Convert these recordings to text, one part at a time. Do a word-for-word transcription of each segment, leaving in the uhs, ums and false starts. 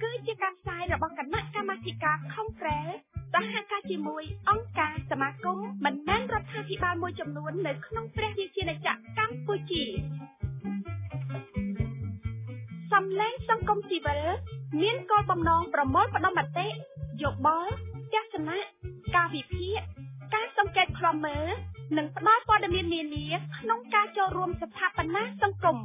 គឺជាការផ្សាយរបស់គណៈកម្មាធិការខុងប្រែសហការជាមួយអង្គការសមាគមមិនមែនរដ្ឋាភិបាលមួយចំនួននៅក្នុងព្រះរាជាណាចក្រកម្ពុជាសំឡេងសង្គមស៊ីវិលមានគោលបំណងប្រមូលផ្ដុំមតិយោបល់ទស្សនៈការវិភាគការសង្កេតខ្លំមើលនិងផ្ដល់ព័ត៌មាននានាក្នុងការចូលរួមស្ថាបនាសង្គម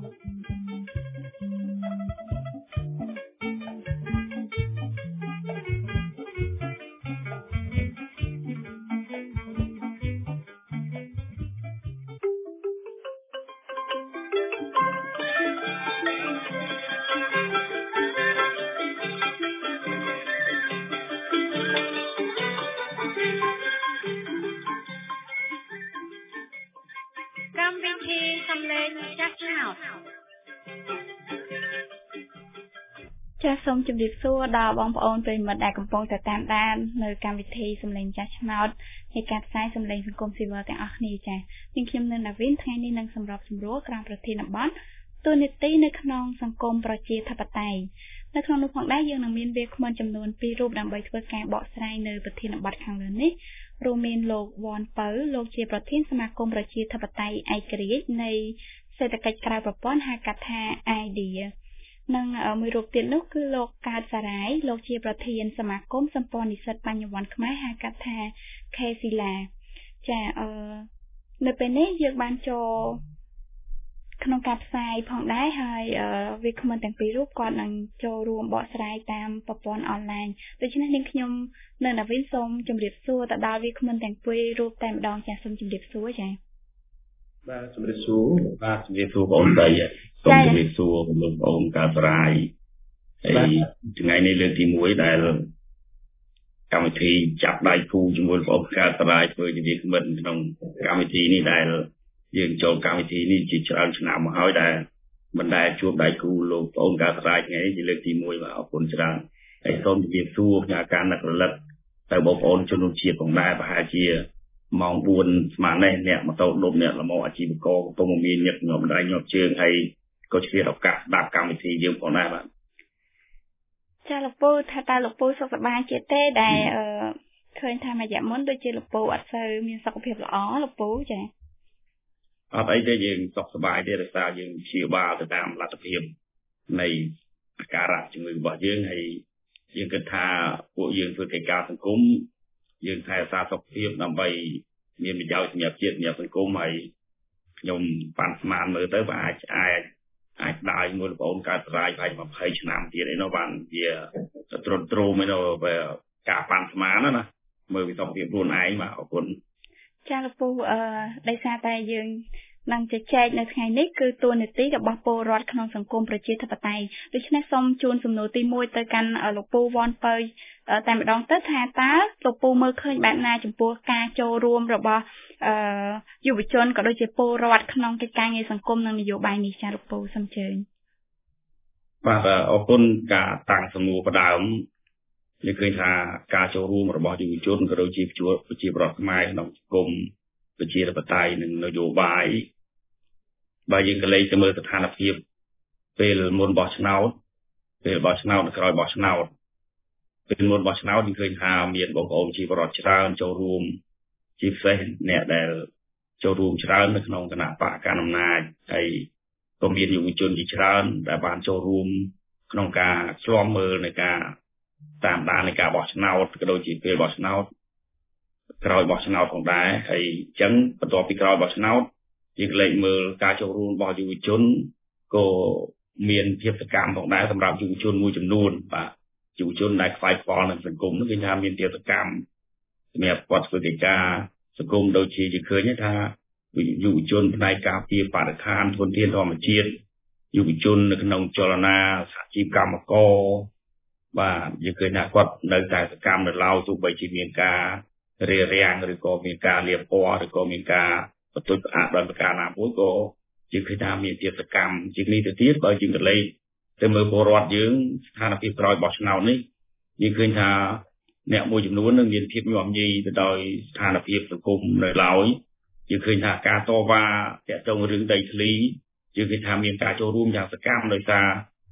ចាសសូមជម្រាបសួរដល់បងប្អូនប្រិយមិត្តដែលកំពុងតែតាមដាននៅកម្មវិធីសំឡេងចាស់ឆ្នោតនៃការផ្សាយសំឡេងសង្គមស៊ីវិលទាំងអស់គ្នាចា៎នាងខ្ញុំនៅណាវិនថ្ងៃនេះនឹងសម្របសម្រួលក្រុមប្រធានបទទូនីតិនៅក្នុងសង្គមប្រជាធិបតេយ្យនៅក្នុងនោះផងដែរយើងនឹងមានវាគ្មិនចំនួនពីររូបដើម្បីធ្វើការបកស្រាយនៅប្រធានបទខាងលើនេះរួមមានលោកវ៉ាន់ពៅលោកជាប្រធានសមាគមប្រជាធិបតេយ្យឯករាជ្យនៃសេដ្ឋកិច្ចក្រៅប្រព័ន្ធហៅកាត់ថា ไอ ดี និងមួយរូបទៀតនោះគឺលោកកើតសារាយលោកជាប្រធានសមាគមសម្ព័ន្ធនិស្សិតបញ្ញវន្តខ្មែរហៅកាត់ថា ខេ ស៊ីឡា ចាអឺនៅពេលនេះយើងបានចូលក្នុងការផ្សាយផងដែរហើយវាគ្មិនទាំងពីររូបគាត់នឹងចូលរួមបកស្រាយតាមប្រព័ន្ធអនឡាញដូច្នេះនាងខ្ញុំនៅណាវិនសូមជម្រាបសួរទៅដល់វាគ្មិនទាំងពីររូបតែម្ដងចាសូមជម្រាបសួរចាបាទជម្រាបសួរបាទជម្រាបសួរបងប្អូនសូមជម្រាបសួរលោកបងប្អូនកើតសារាយហើយថ្ងៃនេះលើកទីមួយដែលកម្មវិធីចាប់ដៃគូជាមួយបងប្អូនកើតសារាយធ្វើជាវាគ្មិនក្នុងកម្មវិធីនេះដែលយើងចូលកម្មវិធីនេះជាច្រើនឆ្នាំមកហើយដែលមិនដែលជួបដៃគូលោកបងប្អូនកើតសារាយថ្ងៃនេះជាលើកទីមួយបាទអរគុណច្រើនហើយសូមជម្រាបសួរផ្ញើការនឹករលឹកទៅបងប្អូនជនរួមជាតិផងដែរប្រហែលជាម៉ោងបួនស្មើនេះអ្នកម៉ូតូដប់អ្នកលំអអាជីវករកំពុងមានញឹកញាប់ដៃញាប់ជើងហើយក៏ឆ្លៀតឱកាសស្ដាប់កម្មវិធីយើងផងដែរបាទចាលោកពូថាតើលោកពូសុខសប្បាយជាទេដែលឃើញថារយៈមុនដូចជាលោកពូអត់សូវមានសុខភាពល្អលោកពូចាអត់អីទេយើងសុខសប្បាយទេដោយសារយើងព្យាបាលទៅតាមលទ្ធភាពនៃអាការៈជំងឺរបស់យើងហើយយើងគិតថាពួកយើងធ្វើកិច្ចការសង្គមយើងថែរក្សាសុខភាពដើម្បីមានប្រយោជន៍សម្រាប់ជាតិសម្រាប់សង្គមហើយខ្ញុំប៉ាន់ស្មានមើលទៅបើអាចអាចអាចដើរមួយបងប្អូនកើតសារាយប្រហែលยี่สิบឆ្នាំទៀតអីនោះបានវាត្រុតត្រោមឯនោះបើការប៉ាន់ស្មានណាមើលពីសុខភាពខ្លួនឯងបាទអរគុណចាលោកពូអឺដោយសារតែយើងនឹងជជែកនៅថ្ងៃនេះគឺតួនាទីរបស់ពលរដ្ឋក្នុងសង្គមប្រជាធិបតេយ្យដូច្នេះសូមជូនសំណួរទីមួយទៅកាន់លោកពូវ៉ាន់ពៅតែម្ដងទៅថាតើលោកពូមើលឃើញបែបណាចំពោះការចូលរួមរបស់អឺយុវជនក៏ដូចជាពលរដ្ឋក្នុងកិច្ចការងារសង្គមនិងនយោបាយនេះចាលោកពូសូមអញ្ជើញបាទអរគុណការតាំងសំណួរបដើមយើងឃើញថាការចូលរួមរបស់យុវជនក៏ដូចជាប្រជាពលរដ្ឋខ្មែរក្នុងសង្គមប្រជាធិបតេយ្យនិងនយោបាយបើយើងក៏លេខទៅមើលស្ថានភាពពេលមុនបោះឆ្នោតពេលបោះឆ្នោតនិងក្រោយបោះឆ្នោតពេលមុនបោះឆ្នោតយើងឃើញថាមានបងប្អូនប្រជាពលរដ្ឋច្រើនចូលរួមជាពិសេសអ្នកដែលចូលរួមច្រើននៅក្នុងគណៈបកកណ្ដាលអំណាចហើយក៏មានយុវជនជាច្រើនដែលបានចូលរួមក្នុងការឆ្លងមើលនៃការតាមដាននៃការបោះឆ្នោតក៏ដូចជាពេលបោះឆ្នោតក្រោយបោះឆ្នោតផងដែរហើយអញ្ចឹងបន្ទាប់ពីក្រោយបោះឆ្នោតយើងលេខមើលការចូលរួមរបស់យុវជនក៏មានភាពសកម្មផងដែរសម្រាប់យុវជនមួយចំនួនបាទយុវជនដែលខ្វាយខ្វល់នឹងសង្គមនោះគឺថាមានភាពសកម្មសម្រាប់គាត់ធ្វើកិច្ចការសង្គមដូចជាយើងឃើញថាយុវជនផ្នែកការពារបរិស្ថានធនធានធម្មជាតិយុវជននៅក្នុងចលនាសហជីពកម្មករបាទយើងឃើញថាគាត់នៅតែសកម្មនៅឡើយទោះបីជាមានការរារាំងឬក៏មានការលាបពណ៌ឬក៏មានការបន្ទុចផ្អាកដោយប្រការណាមួយក៏យើងឃើញថាមានភាពសកម្មជាងនេះទៅទៀតបើយើងក៏លេខទៅមើលពលរដ្ឋយើងស្ថានភាពក្រោយបោះឆ្នោតនេះយើងឃើញថាអ្នកមួយចំនួននឹងមានភាពញាប់ញីទៅដោយស្ថានភាពសង្គមនៅឡើយយើងឃើញថាការតវ៉ាទាក់ទងរឿងដីធ្លីយើងឃើញថាមានការចូលរួមយ៉ាងសកម្មដោយសារ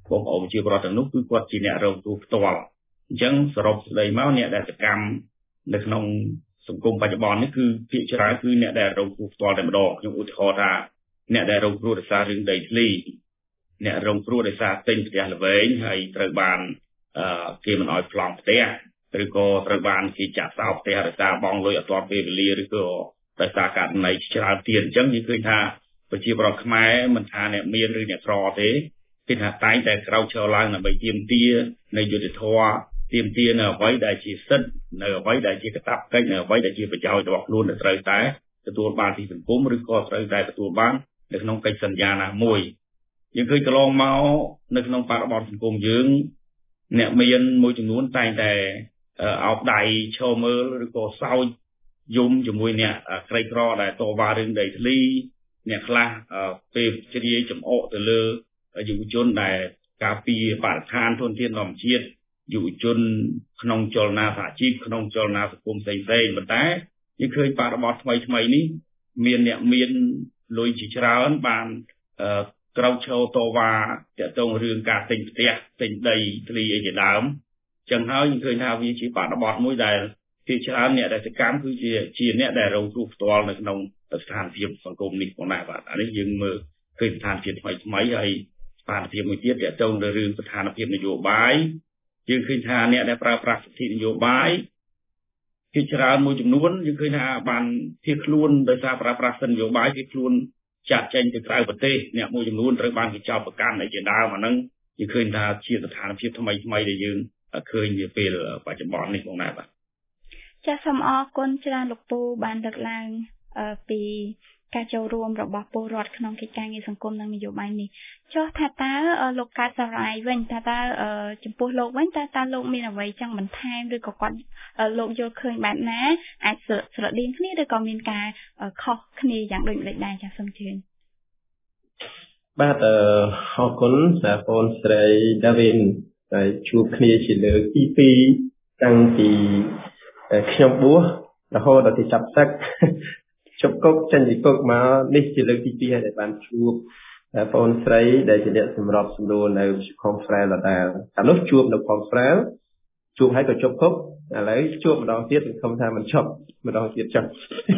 បងប្អូនជាប្រវត្តិទាំងនោះគឺគាត់ជាអ្នករងគ្រោះផ្ទាល់អញ្ចឹងសរុបស្ដីមកអ្នកដែលសកម្មនៅក្នុងសង្គមបច្ចុប្បន្ននេះគឺភាគច្រើនគឺអ្នកដែលរងគ្រោះផ្ទាល់តែម្ដងខ្ញុំឧទាហរណ៍ថាអ្នកដែលរងគ្រោះដោយសាររឿងដីធ្លីអ្នករងគ្រោះដោយសារទិញផ្ទះល្វែងហើយត្រូវបានអឺគេមិនអោយប្លង់ផ្ទះឬក៏ត្រូវបានគេចាក់សោផ្ទះដោយសារបងលុយអត់ទាន់ពេលវេលាឬក៏ដោយសារករណីច្រើនទៀតអញ្ចឹងយើងឃើញថាប្រជាពលរដ្ឋខ្មែរមិនថាអ្នកមានឬអ្នកក្រទេគេថាតែងតែក្រោកឈរឡើងដើម្បីទាមទារនៅយុត្តិធម៌ទាមទារនៅអ្វីដែលជាសិទ្ធិនៅអ្វីដែលជាកាតព្វកិច្ចនៅអ្វីដែលជាប្រយោជន៍របស់ខ្លួនដែលត្រូវតែទទួលបានពីសង្គមឬក៏ត្រូវតែទទួលបាននៅក្នុងកិច្ចសន្យាណាមួយយើងឃើញកន្លងមកនៅក្នុងបរិបទសង្គមយើងអ្នកមានមួយចំនួនតែងតែអោបដៃឈរមើលឬក៏សោចយំជាមួយអ្នកក្រីក្រដែលតវ៉ារឿងដីធ្លីអ្នកខ្លះពេលជ្រាយចំអកទៅលើយុវជនដែលការពារបរិស្ថានធនធានធម្មជាតិយុវជនក្នុងចលនាសហជីពក្នុងចលនាសង្គមផ្សេងៗប៉ុន្តែយើងឃើញបរិបទថ្មីថ្មីនេះមានអ្នកមានលុយជាច្រើនបានក្រោកឈរតវ៉ាទាក់ទងរឿងការទិញផ្ទះទិញដីធ្លីអីជាដើមចឹងហើយយើងឃើញថាវាជាបរិបទមួយដែលភាគច្រើនអ្នកដែលសកម្មគឺជាជាអ្នកដែលរងគ្រោះផ្ទាល់នៅក្នុងស្ថានភាពសង្គមនេះផងដែរបាទអានេះយើងមើលឃើញស្ថានភាពថ្មីថ្មីហើយស្ថានភាពមួយទៀតទាក់ទងទៅរឿងស្ថានភាពនយោបាយយើងឃើញថាអ្នកដែលប្រើប្រាស់សិទ្ធិនយោបាយភាគច្រើនមួយចំនួនយើងឃើញថាបានភៀសខ្លួនដោយសារប្រើប្រាស់សិទ្ធិនយោបាយភៀសខ្លួនចាក់ចេញទៅក្រៅប្រទេសអ្នកមួយចំនួនត្រូវបានគេចោទប្រកាន់អីជាដើមអាហ្នឹងយើងឃើញថាជាស្ថានភាពថ្មីថ្មីដែលយើងឃើញនាពេលបច្ចុប្បន្ននេះផងដែរបាទចាសសូមអរគុណច្រើនលោកពូបានលើកឡើងពីការចូលរួមរបស់ពលរដ្ឋក្នុងកិច្ចការងារសង្គមនិងនយោបាយនេះចុះថាតើលោកកើតសរាយវិញថាតើចំពោះលោកវិញតើតើលោកមានអ្វីចង់បន្ថែមឬក៏គាត់លោកយល់ឃើញបែបណាអាចស្រដៀងគ្នាឬក៏មានការខុសគ្នាយ៉ាងដូចម្តេចដែរចាសសូមជឿបាទអរគុណសាបងស្រីដាវីនដែលជួបគ្នាជាលើកទីពីរតាំងពីខ្ញុំបួសរហូតដល់ទៅចាប់សឹកជប់គុកចេញពីគុកមកនេះជាលើកទីពីរហើយដែលបានជួបបងស្រីដែលជាអ្នកសម្របសម្រួលនៅខំហ្វ្រែលដដែលកាលនោះជួបនៅខំហ្វ្រែលជួបហើយក៏ជប់គុកឥឡូវជួបម្ដងទៀតសង្ឃឹមថាមិនជប់ម្ដងទៀតចុះ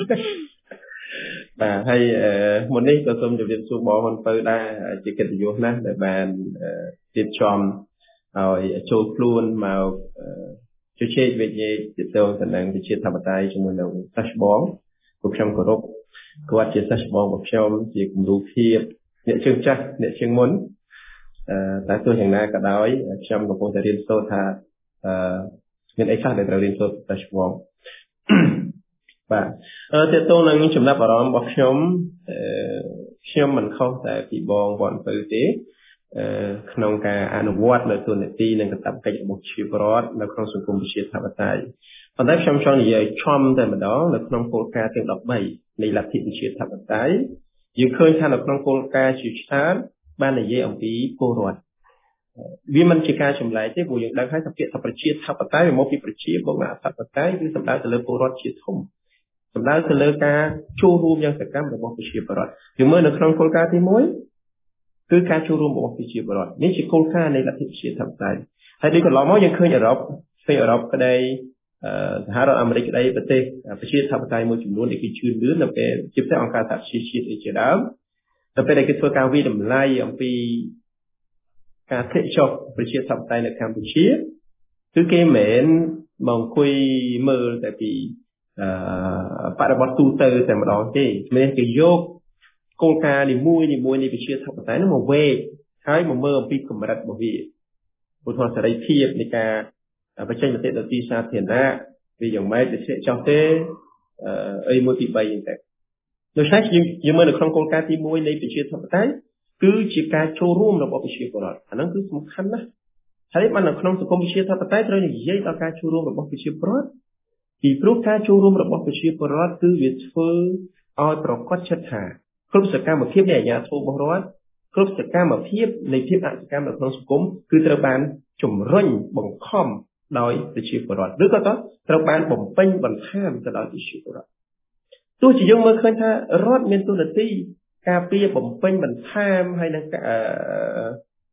បាទហើយមុននេះក៏សូមជម្រាបសួរបងហ៊ុនពៅដែរជាកិត្តិយសណាស់ដែលបានរៀបចំឲ្យចូលខ្លួនមកជជែកវិញ្ញាទាក់ទងទៅនឹងវិជាធិបតេយ្យជាមួយនឹងសិស្សបងពួកខ្ញុំគោរពគាត់ជាសិស្សបងរបស់ខ្ញុំជាគំរូភាពអ្នកជើងចាស់អ្នកជើងមុនអឺតែទោះយ៉ាងណាក៏ដោយខ្ញុំកំពុងតែរៀនសូត្រថាអឺមានអីខ្លះដែលត្រូវរៀនសូត្រសិស្សបងបាទអឺទាក់ទងនឹងចំណាប់អារម្មណ៍របស់ខ្ញុំអឺខ្ញុំមិនខុសតែពីបងវ៉ាន់ពៅទេក្នុងការអនុវត្តនៅទូនាទីនិងកាតព្វកិច្ចរបស់ជាពលរដ្ឋនៅក្នុងសង្គមប្រជាធិបតេយ្យប៉ុន្តែខ្ញុំចង់និយាយឆំតែម្ដងនៅក្នុងគោលការណ៍ទាំងដប់បីនៃលទ្ធិប្រជាធិបតេយ្យយើងឃើញថានៅក្នុងគោលការណ៍ជាច្រើនបាននិយាយអំពីពលរដ្ឋវាមិនជាការចម្លែកទេព្រោះយើងដឹងហើយថាពាក្យថាប្រជាធិបតេយ្យមកពីប្រជាបូកណាធិបតេយ្យគឺសំដៅទៅលើពលរដ្ឋជាធំសំដៅទៅលើការចូលរួមយ៉ាងសកម្មរបស់ប្រជាពលរដ្ឋយើងមើលនៅក្នុងគោលការណ៍ទីមួយគឺការចូលរួមរបស់ប្រជាពលរដ្ឋនេះជាគោលការណ៍នៃលទ្ធិប្រជាធិបតេយ្យហើយដូចកន្លងមកយើងឃើញអឺរ៉ុបស្វែងអឺរ៉ុបក្តីសហរដ្ឋអាមេរិកក្តីប្រទេសប្រជាធិបតេយ្យមួយចំនួនដែលគេជឿនលឿននៅពេលជាពិសេសអង្គការសហជីវជាតិអីជាដើមដល់ពេលដែលគេធ្វើការវិតម្លៃអំពីការធ្លាក់ចុះប្រជាធិបតេយ្យនៅកម្ពុជាគឺគេមិនមែនមកអង្គុយមើលតែពីអឺបរិបទទូទៅតែម្ដងទេមានគេយកគោលការណ៍នីមួយនីមួយនៃប្រជាធិបតេយ្យនោះមកវេកហើយមកមើលអំពីកម្រិតរបស់វាឧទាហរណ៍សេរីភាពនៃការបញ្ចេញមតិទៅទីសាធារណៈវាយ៉ាងម៉េចវាធ្លាក់ចុះទេអីមួយពីបីហ្នឹងតែដូច្នេះយើងយើងមើលនៅក្នុងគោលការណ៍ទីមួយនៃប្រជាធិបតេយ្យគឺជាការចូលរួមរបស់ប្រជាពលរដ្ឋអាហ្នឹងគឺសំខាន់ណាស់ហើយបាននៅក្នុងសង្គមប្រជាធិបតេយ្យត្រូវនិយាយដល់ការចូលរួមរបស់ប្រជាពលរដ្ឋពីព្រោះការចូលរួមរបស់ប្រជាពលរដ្ឋគឺវាធ្វើឲ្យប្រកបចិត្តថាគ្រប់សកម្មភាពនៃអាជ្ញាធររបស់រដ្ឋគ្រប់សកម្មភាពនៃភាពអសកម្មនៅក្នុងសង្គមគឺត្រូវបានជំរុញបង្ខំដោយប្រជាពលរដ្ឋឬក៏ត្រូវបានបំពេញបន្ថែមទៅដោយប្រជាពលរដ្ឋទោះជាយើងមើលឃើញថារដ្ឋមានតួនាទីការពារបំពេញបន្ថែមហើយនឹង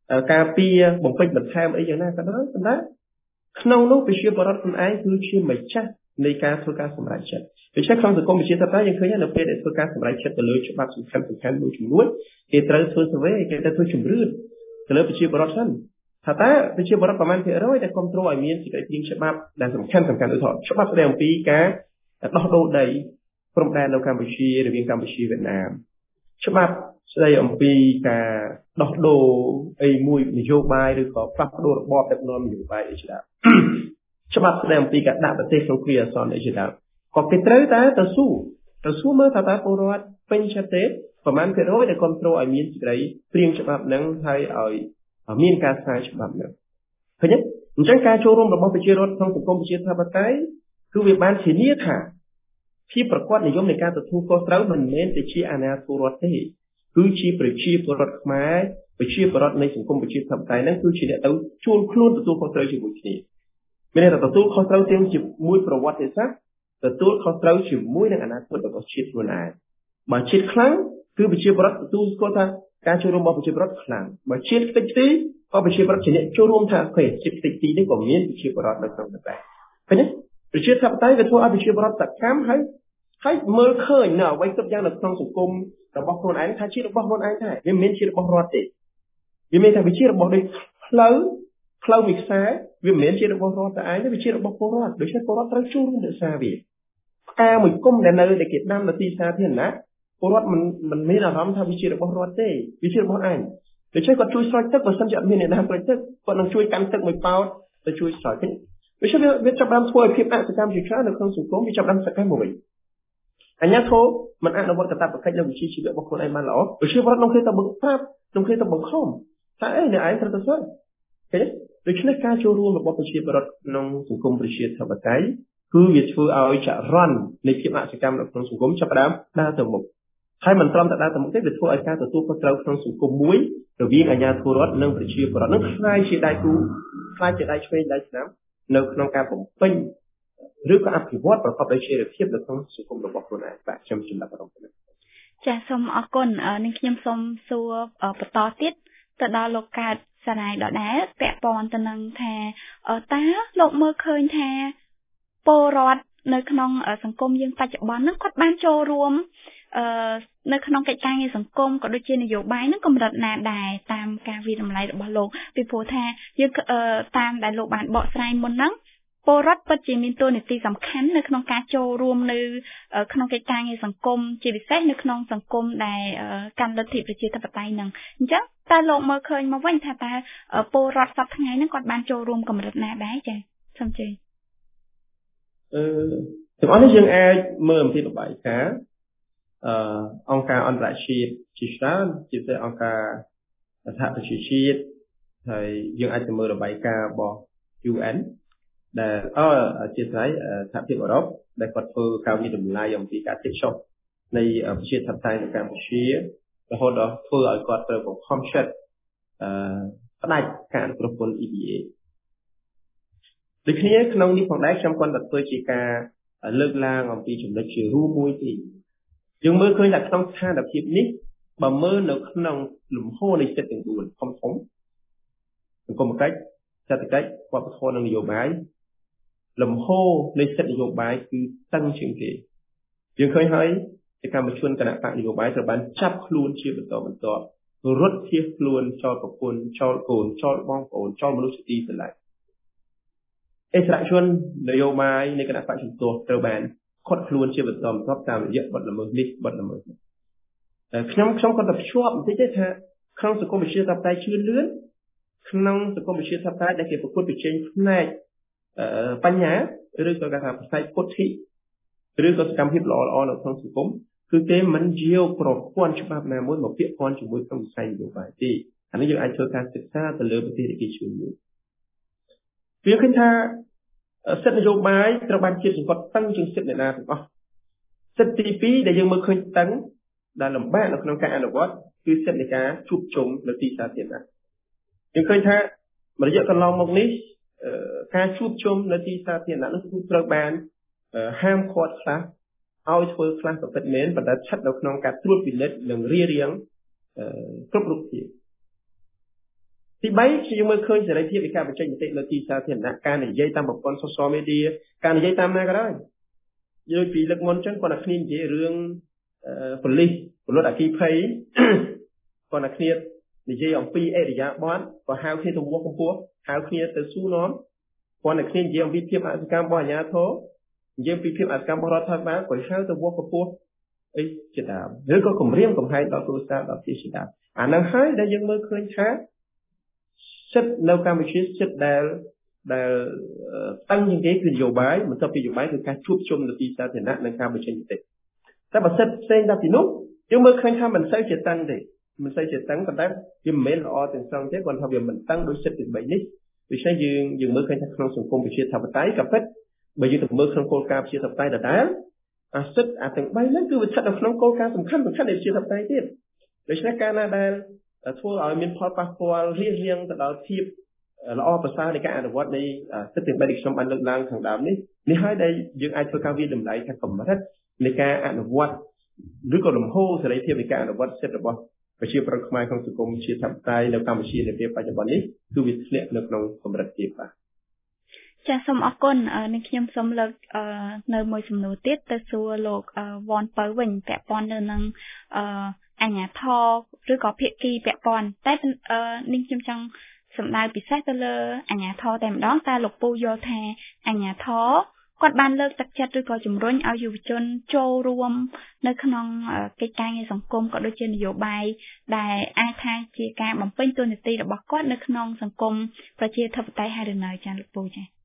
ការពារបំពេញបន្ថែមអីយ៉ាងណាក៏ដោយប៉ុន្តែក្នុងនោះប្រជាពលរដ្ឋខ្លួនឯងគឺជាម្ចាស់នៃការធ្វើការសម្រេចចិត្តដូច្នេះក្នុងសង្គមប្រជាធិបតេយ្យយើងឃើញនៅពេលដែលធ្វើការសម្រេចចិត្តទៅលើច្បាប់សំខាន់សំខាន់មួយចំនួនគេត្រូវធ្វើ survey គេត្រូវធ្វើជំរឿនទៅលើប្រជាពលរដ្ឋសិនថាតើប្រជាពលរដ្ឋប្រមាណភាគរយដែលគ្រប់គ្រងឲ្យមានសេចក្តីព្រាងច្បាប់ដែលសំខាន់សំខាន់ដូចថាច្បាប់ស្តីអំពីការដោះដូរដីព្រំដែននៅកម្ពុជារវាងកម្ពុជាវៀតណាមច្បាប់ស្តីអំពីការដោះដូរអីមួយនយោបាយឬក៏ផ្លាស់ប្ដូររបបដឹកនាំនយោបាយអីជាដើមច្បាប់ស្តីអំពីការដាក់ប្រទេសក្នុងគ្រាអាសន្នអីជាដើមក៏គេត្រូវតែទៅសួរទៅសួរមើលថាតើពលរដ្ឋពេញចិត្តទេប្រមាណភាគរយដែលគ្រប់គ្រងឲ្យមានសេចក្តីព្រាងច្បាប់នឹងហើយឲ្យមានការស្រាយច្បាប់នឹងឃើញទេអញ្ចឹងការចូលរួមរបស់ប្រជាពលរដ្ឋក្នុងសង្គមប្រជាធិបតេយ្យគឺវាបានធានាថាភាពប្រកបនិយមនៃការទទួលខុសត្រូវមិនមែនតែជាអាណាធិបតេយ្យទេគឺជាប្រជាពលរដ្ឋខ្មែរប្រជាពលរដ្ឋនៃសង្គមប្រជាធិបតេយ្យហ្នឹងគឺជាអ្នកទៅជួលខ្លួនទទួលខុសត្រូវជាមួយគ្នាមានន័យថាទទួលខុសត្រូវទាំងជាមួយប្រវត្តិសាស្ត្រទទួលខុសត្រូវជាមួយនឹងអនាគតរបស់ជាតិខ្លួនឯងបើជាតិខ្លាំងគឺប្រជាពលរដ្ឋទទួលស្គាល់ថាការចូលរួមរបស់ប្រជាពលរដ្ឋខ្លាំងបើជាតិខ្ទេចខ្ទីក៏ប្រជាពលរដ្ឋជាអ្នកចូលរួមថាអូខេជាតិខ្ទេចខ្ទីនេះក៏មានប្រជាពលរដ្ឋនៅក្នុងនោះដែរឃើញទេប្រជាធិបតេយ្យវាធ្វើឲ្យប្រជាពលរដ្ឋសកម្មហើយហើយមើលឃើញនៅអ្វីគ្រប់យ៉ាងនៅក្នុងសង្គមរបស់ខ្លួនឯងថាជារបស់ខ្លួនឯងដែរវាមិនមែនជារបស់រដ្ឋទេវាមានតែវាជារបស់ដូចផ្លូវផ្លូវមួយខ្សែវាមិនមែនជារបស់រដ្ឋតែឯងទេវាជារបស់ពលរដ្ឋដូច្នេះពលរដ្ឋត្រូវចូលរួមរក្សាវាផ្កាមួយគុំដែលនៅដែលគេដាំនៅទីសាធារណៈពលរដ្ឋមិនមិនមានអារម្មណ៍ថាវាជារបស់រដ្ឋទេវាជារបស់ឯងដូច្នេះគាត់ជួយស្រោចទឹកបើមិនជាអត់មានអ្នកណាស្រោចទឹកគាត់នឹងជួយកាន់ទឹកមួយប៉ោតទៅជួយស្រោចទឹកដូច្នេះវាចាប់បានធ្វើឲ្យភាពអសកម្មជាច្រើននៅក្នុងសង្គមវាចាប់បានសកម្មមកវិញអញ្ញាធម៌មិនអនុវត្តកាតព្វកិច្ចនៅវិជ្ជាជីវៈរបស់ខ្លួនឯងបានល្អប្រជាពលរដ្ឋនឹងគេទៅបង្ក្រាបនឹងគេទៅបង្ខំថាអីអ្នកឯងត្រូវទៅធ្វើឃើញទេដូច្នេះការចូលរួមរបស់ប្រជាពលរដ្ឋក្នុងសង្គមប្រជាធិបតេយ្យគឺវាធ្វើឲ្យចរន្តនៃភាពអសកម្មនៅក្នុងសង្គមចាប់ផ្ដើមដើរទៅមុខហើយមិនត្រឹមតែដើរទៅមុខទេវាធ្វើឲ្យការទទួលខុសត្រូវក្នុងសង្គមមួយរវាងអាជ្ញាធររដ្ឋនិងប្រជាពលរដ្ឋនឹងខ្លាយជាដៃគូខ្លាយជាដៃឆ្វេងដៃស្ដាំនៅក្នុងការបំពេញឬក៏អភិវឌ្ឍប្រកបដោយចីរភាពនៅក្នុងសង្គមរបស់ខ្លួនឯងបាទខ្ញុំចំណាប់អារម្មណ៍ទៅចាសសូមអរគុណនឹងខ្ញុំសូមសួរបន្តទៀតទៅដល់លោកកើតសារាយដដែលពាក់ព័ន្ធទៅនឹងថាតើលោកមើលឃើញថាពលរដ្ឋនៅក្នុងសង្គមយើងបច្ចុប្បន្នហ្នឹងគាត់បានចូលរួមនៅក្នុងកិច្ចការងារសង្គមក៏ដូចជានយោបាយហ្នឹងកម្រិតណាដែរតាមការវិតម្លៃរបស់លោកពីព្រោះថាយើងតាមដែលលោកបានបកស្រាយមុនហ្នឹងពលរដ្ឋពិតជាមានតួនាទីសំខាន់នៅក្នុងការចូលរួមនៅក្នុងកិច្ចការងារសង្គមជាពិសេសនៅក្នុងសង្គមដែលកាន់លទ្ធិប្រជាធិបតេយ្យហ្នឹងអញ្ចឹងតើលោកមើលឃើញមកវិញថាតើពលរដ្ឋសប្តាហ៍ថ្ងៃហ្នឹងគាត់បានចូលរួមកម្រិតណាដែរចា៎សូមជឿអឺទាំងអស់នេះយើងអាចមើលអំពីរបាយការណ៍អឺអង្គការអន្តរជាតិជាច្រើនជាពិសេសអង្គការសហប្រជាជាតិហើយយើងអាចទៅមើលរបាយការណ៍របស់ U N ដែលអឺជាស្អីសហភាពអឺរ៉ុបដែលគាត់ធ្វើការវិតម្លៃអំពីការតិចចុះនៃប្រជាធិបតេយ្យនៅកម្ពុជារហូតដល់ធ្វើឲ្យគាត់ត្រូវបង្ខំចិត្តអឺផ្ដាច់ការអនុគ្រោះពន្ធ E B A ដូចគ្នាក្នុងនេះផងដែរខ្ញុំគាត់តែធ្វើជាការលើកឡើងអំពីចំណុចជារួមមួយទីយើងមើលឃើញថាក្នុងស្ថានភាពនេះបើមើលនៅក្នុងលំហនៃសិទ្ធិទាំងបួនធំធំសង្គមគិច្ចសេដ្ឋកិច្ចវប្បធម៌និងនយោបាយលំហនៃសិទ្ធិនយោបាយគឺតឹងជាងគេយើងឃើញហើយសកម្មជនគណៈបកនយោបាយត្រូវបានចាប់ខ្លួនជាបន្តបន្ទាប់រត់ភៀសខ្លួនចោលប្រពន្ធចោលកូនចោលបងប្អូនចោលមនុស្សជាទីស្រឡាញ់អិសរាជជននយោបាយនៃគណៈបកជំទាស់ត្រូវបានខាត់ខ្លួនជាបន្តបន្ទាប់តាមរយៈបទល្មើសនេះបទល្មើសនេះខ្ញុំខ្ញុំគាត់តែភ្ជាប់បន្តិចទេថាក្នុងសង្គមវិទ្យាសាស្ត្រតែជឿនលឿនក្នុងសង្គមវិទ្យាសាស្ត្រដែលគេប្រកួតប្រជែងផ្នែកបញ្ញាឬក៏គេថាផ្នែកពុទ្ធិឬក៏សកម្មភាពល្អល្អនៅក្នុងសង្គមគឺគេមិនយកប្រព័ន្ធច្បាប់ណាមួយមកពាក់ព័ន្ធជាមួយក្នុងវិស័យនយោបាយទេអានេះយើងអាចធ្វើការសិក្សាទៅលើប្រទេសដែលគេជឿនលឿនវាឃើញថាសិទ្ធិនយោបាយត្រូវបានជាសង្កត់តឹងជាងសិទ្ធិអ្នកណាទាំងអស់សិទ្ធិទីពីរដែលយើងមើលឃើញតឹងដែលលំបាកនៅក្នុងការអនុវត្តគឺសិទ្ធិនៃការជួបជុំនៅទីសាធារណៈយើងឃើញថារយៈកន្លងមកនេះការជួបជុំនៅទីសាធារណៈនោះគឺត្រូវបានហាមឃាត់ខ្លះឲ្យធ្វើខ្លះក៏ពិតមែនប៉ុន្តែស្ថិតនៅក្នុងការត្រួតពិនិត្យនិងរៀបរៀងគ្រប់រូបភាពទីទីបីខ្ញុំមើលឃើញសេរីភាពនៃការបញ្ចេញមតិលើទីសាធារណៈការនិយាយតាមប្រព័ន្ធ social media ការនិយាយតាមណាក៏ដោយយើងពីលើកមុនចឹងគាត់តែគ្នានិយាយរឿងប៉ូលីសពលរដ្ឋអគ្គិភ័យគាត់តែគ្នានិយាយអំពីអេរិយាបថក៏ហៅគ្នាទៅវត្តកម្ពស់ហៅគ្នាទៅសួរនាំគាត់តែគ្នានិយាយអំពីភាពអសកម្មរបស់អាជ្ញាធរនិយាយពីភាពអសកម្មរបស់រដ្ឋាភិបាលក៏ហៅទៅវត្តកម្ពស់អីជាដើមឬក៏គម្រាមកំហែងដល់គ្រួសារដល់ជាជាដើមអានឹងហើយដែលយើងមើលឃើញថាសិទ្ធិនៅកម្ពុជាសិទ្ធិដែលដែលតាំងជាងគេគឺនយោបាយបន្ទាប់ពីនយោបាយគឺការជួបជុំនៅទីសាធារណៈនិងការបញ្ចេញមតិតែបើសិទ្ធិផ្សេងតែពីនោះយើងមើលឃើញថាមិនសូវជាតាំងទេមិនសូវជាតាំងប៉ុន្តែវាមិនមែនល្អទាំងស្រុងទេគាត់ថាវាមិនតាំងដោយសិទ្ធិទីបីនេះដូច្នេះយើងយើងមើលឃើញថាក្នុងសង្គមប្រជាធិបតេយ្យក៏ពិតបើយើងទៅមើលក្នុងគោលការណ៍ប្រជាធិបតេយ្យដដែលអាសិទ្ធិអាទាំងបីហ្នឹងគឺវាស្ថិតនៅក្នុងគោលការណ៍សំខាន់សំខាន់នៃប្រជាធិបតេយ្យទៀតដូច្នេះការណាដែលធ្វើឲ្យមានផលប៉ះពាល់រៀងរៀងទៅដល់ភាពល្អប្រសើរនៃការអនុវត្តនៃសិទ្ធិទាំងបីដែលខ្ញុំបានលើកឡើងខាងដើមនេះនេះហើយដែលយើងអាចធ្វើការវិតម្លៃថាកម្រិតនៃការអនុវត្តឬក៏លំហូរសេរីភាពនៃការអនុវត្តសិទ្ធិរបស់ប្រជាប្រដ្ឋខ្មែរក្នុងសង្គមជាធិបតេយ្យនៅកម្ពុជានាពេលបច្ចុប្បន្ននេះគឺវាធ្លាក់នៅក្នុងកម្រិតទាបបាទចាសសូមអរគុណនឹងខ្ញុំសូមលើកនៅមួយសំណួរទៀតទៅសួរលោកវ៉ាន់ពៅវិញពាក់ព័ន្ធទៅនឹងអញ្ញាធរឬក៏ភាគីពាក់ព័ន្ធតែនេះខ្ញុំចង់សម្ដៅពិសេសទៅលើអញ្ញាធរតែម្ដងតើលោកពូយល់ថាអញ្ញាធរគាត់បានលើកទឹកចិត្តឬក៏ជំរុញឲ្យយុវជនចូលរួមនៅក្នុងកិច្ចការងារសង្គមក៏ដូចជានយោបាយដែលអាចថាជាការបំពេញតួនាទីរបស់គាត់នៅក្នុងសង្គមប្រជាធិបតេយ្យហើយឬនៅចា៎លោកពូចា៎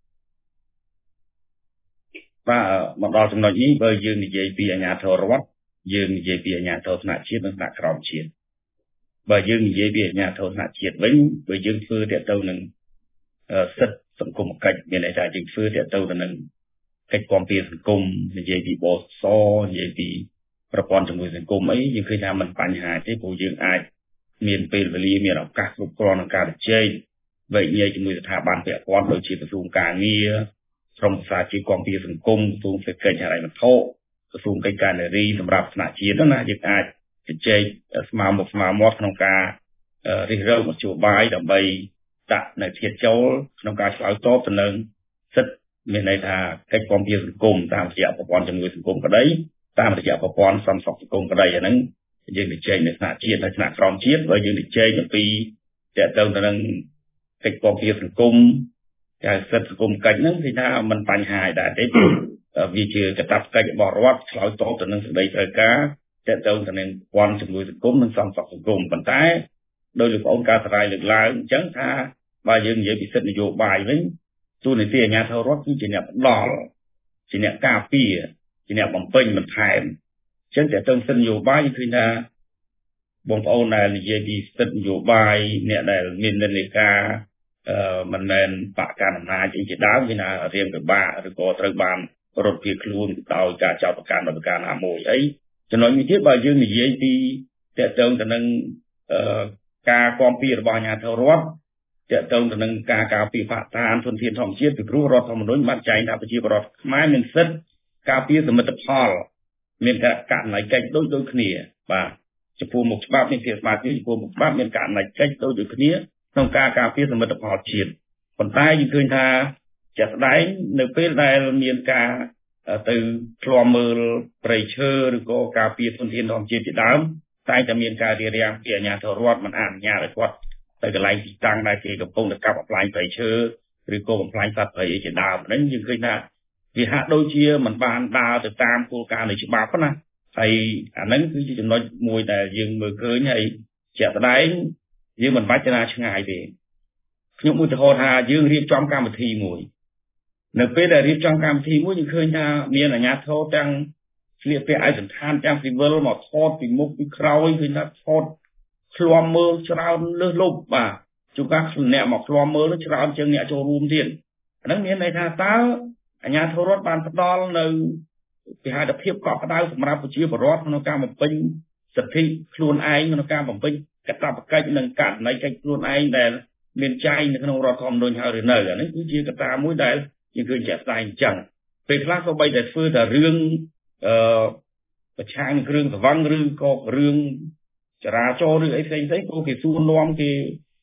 បាទមកដល់ចំណុចនេះបើយើងនិយាយពីអាជ្ញាធររដ្ឋយើងនិយាយពីអាជ្ញាធរថ្នាក់ជាតិនិងថ្នាក់ក្រោមជាតិបើយើងនិយាយពីអាជ្ញាធរថ្នាក់ជាតិវិញបើយើងធ្វើទាក់ទងនឹងសិទ្ធិសង្គមគិច្ចមានន័យថាយើងធ្វើទាក់ទងទៅនឹងកិច្ចគាំពារសង្គមនិយាយពីបសសនិយាយពីប្រព័ន្ធជំនួយសង្គមអីយើងឃើញថាมันបញ្ហាទេព្រោះយើងអាចមានពេលវេលាមានឱកាសគ្រប់គ្រាន់ក្នុងការជជែកវែកញែកជាមួយស្ថាប័នពាក់ព័ន្ធដូចជាក្រសួងការងារក្រមសាជាគាំពារសង្គមក្រសួងសេដ្ឋកិច្ចហិរញ្ញវត្ថុក្រសួងកិច្ចការនារីសម្រាប់ថ្នាក់ជាតិណាយើងអាចជជែកស្មើមុខស្មើមាត់ក្នុងការរិះរោចនយោបាយដើម្បីដាក់នៅធាតុចូលក្នុងការឆ្លើយតបទៅនឹងសិទ្ធិមានន័យថាកិច្ចគាំពារសង្គមតាមរយៈប្រព័ន្ធជំនួយសង្គមក្តីតាមរយៈប្រព័ន្ធសន្តិសុខសង្គមក្តីអាហ្នឹងយើងនិយាយនៅថ្នាក់ជាតិហើយថ្នាក់ក្រោមជាតិបើយើងនិយាយអំពីតើតើទៅនឹងកិច្ចគាំពារសង្គមការសិទ្ធិសង្គមកិច្ចហ្នឹងគឺថាมันបញ្ហាដែរទេវាជាកាតព្វកិច្ចរបស់រដ្ឋឆ្លើយតបទៅនឹងសេចក្តីត្រូវការតើតើទៅនឹងប្រព័ន្ធជំនួយសង្គមនិងសន្តិសុខសង្គមប៉ុន្តែដោយលោកប្អូនការស្រាយលើកឡើងអញ្ចឹងថាបើយើងនិយាយពីសិទ្ធិនយោបាយវិញទូនីតិអាជ្ញាធររដ្ឋគឺជាអ្នកផ្ដល់ជាអ្នកការពារជាអ្នកបំពេញបន្ថែមអញ្ចឹងតែទៅសិទ្ធិនយោបាយគឺថាបងប្អូនដែលនិយាយពីសិទ្ធិនយោបាយអ្នកដែលមាននិន្នាការអឺមិនមែនបកកណ្ដាលអំណាចអីជាដើមគឺថារៀងពិបាកឬក៏ត្រូវបានរត់ភៀសខ្លួនដោយការចោទប្រកាន់របស់ការណាមួយអីចំណុចនេះទៀតបើយើងនិយាយពីតើទៅទៅនឹងអឺការគាំពាររបស់អាជ្ញាធររដ្ឋតើទៅទៅនឹងការការពារបរិស្ថានធនធានធម្មជាតិពីព្រោះរដ្ឋធម្មនុញ្ញបានចែងថាប្រជាពលរដ្ឋខ្មែរមានសិទ្ធិការពារសមិទ្ធផលមានករណីកិច្ចដូចដូចគ្នាបាទចំពោះមុខច្បាប់មានភាពស្មើគ្នាចំពោះមុខច្បាប់មានករណីកិច្ចដូចដូចគ្នាក្នុងការការពារសមិទ្ធផលជាតិប៉ុន្តែយើងឃើញថាជាក់ស្ដែងនៅពេលដែលមានការទៅឃ្លាំមើលព្រៃឈើឬក៏ការពារធនធានធម្មជាតិជាដើមតែតែមានការរារាំងពីអាជ្ញាធររដ្ឋមិនអនុញ្ញាតឲ្យគាត់ទៅកន្លែងទីតាំងដែលគេកំពុងតែកាប់បំផ្លាញព្រៃឈើឬក៏បំផ្លាញសត្វព្រៃជាដើមហ្នឹងយើងឃើញថាវាហាក់ដូចជាមិនបានដើរទៅតាមគោលការណ៍នៃច្បាប់ណាហើយអាហ្នឹងគឺជាចំណុចមួយដែលយើងមើលឃើញហើយជាក់ស្ដែងយើងមិនបាច់ទៅណាឆ្ងាយទេខ្ញុំឧទាហរណ៍ថាយើងរៀបចំកម្មវិធីមួយនៅពេលដែលរៀបចំកម្មវិធីមួយយើងឃើញថាមានអាជ្ញាធរទាំងស្លៀកពាក់ឯកសណ្ឋានទាំងស៊ីវិលមកថតពីមុខពីក្រោយឃើញថាថតឃ្លាំមើលច្រើនលើសលប់បាទជួនកាលអ្នកមកឃ្លាំមើលច្រើនជាងអ្នកចូលរួមទៀតអាហ្នឹងមានន័យថាតើអាជ្ញាធររដ្ឋបានផ្ដល់នៅពីហេតុភាពកក់ក្ដៅសម្រាប់ប្រជាពលរដ្ឋក្នុងការបំពេញសិទ្ធិខ្លួនឯងក្នុងការបំពេញកាតព្វកិច្ចនិងករណីកិច្ចខ្លួនឯងដែលមានចែងនៅក្នុងរដ្ឋធម្មនុញ្ញហើយឬនៅអានេះគឺជាកត្តាមួយដែលយើងឃើញជាក់ស្ដែងអញ្ចឹងពេលខ្លះសូម្បីតែធ្វើតែរឿងអឺប្រឆាំងគ្រឿងស្រវឹងឬក៏រឿងចរាចរណ៍ឬអីផ្សេងផ្សេងព្រោះគេសួរនាំគេ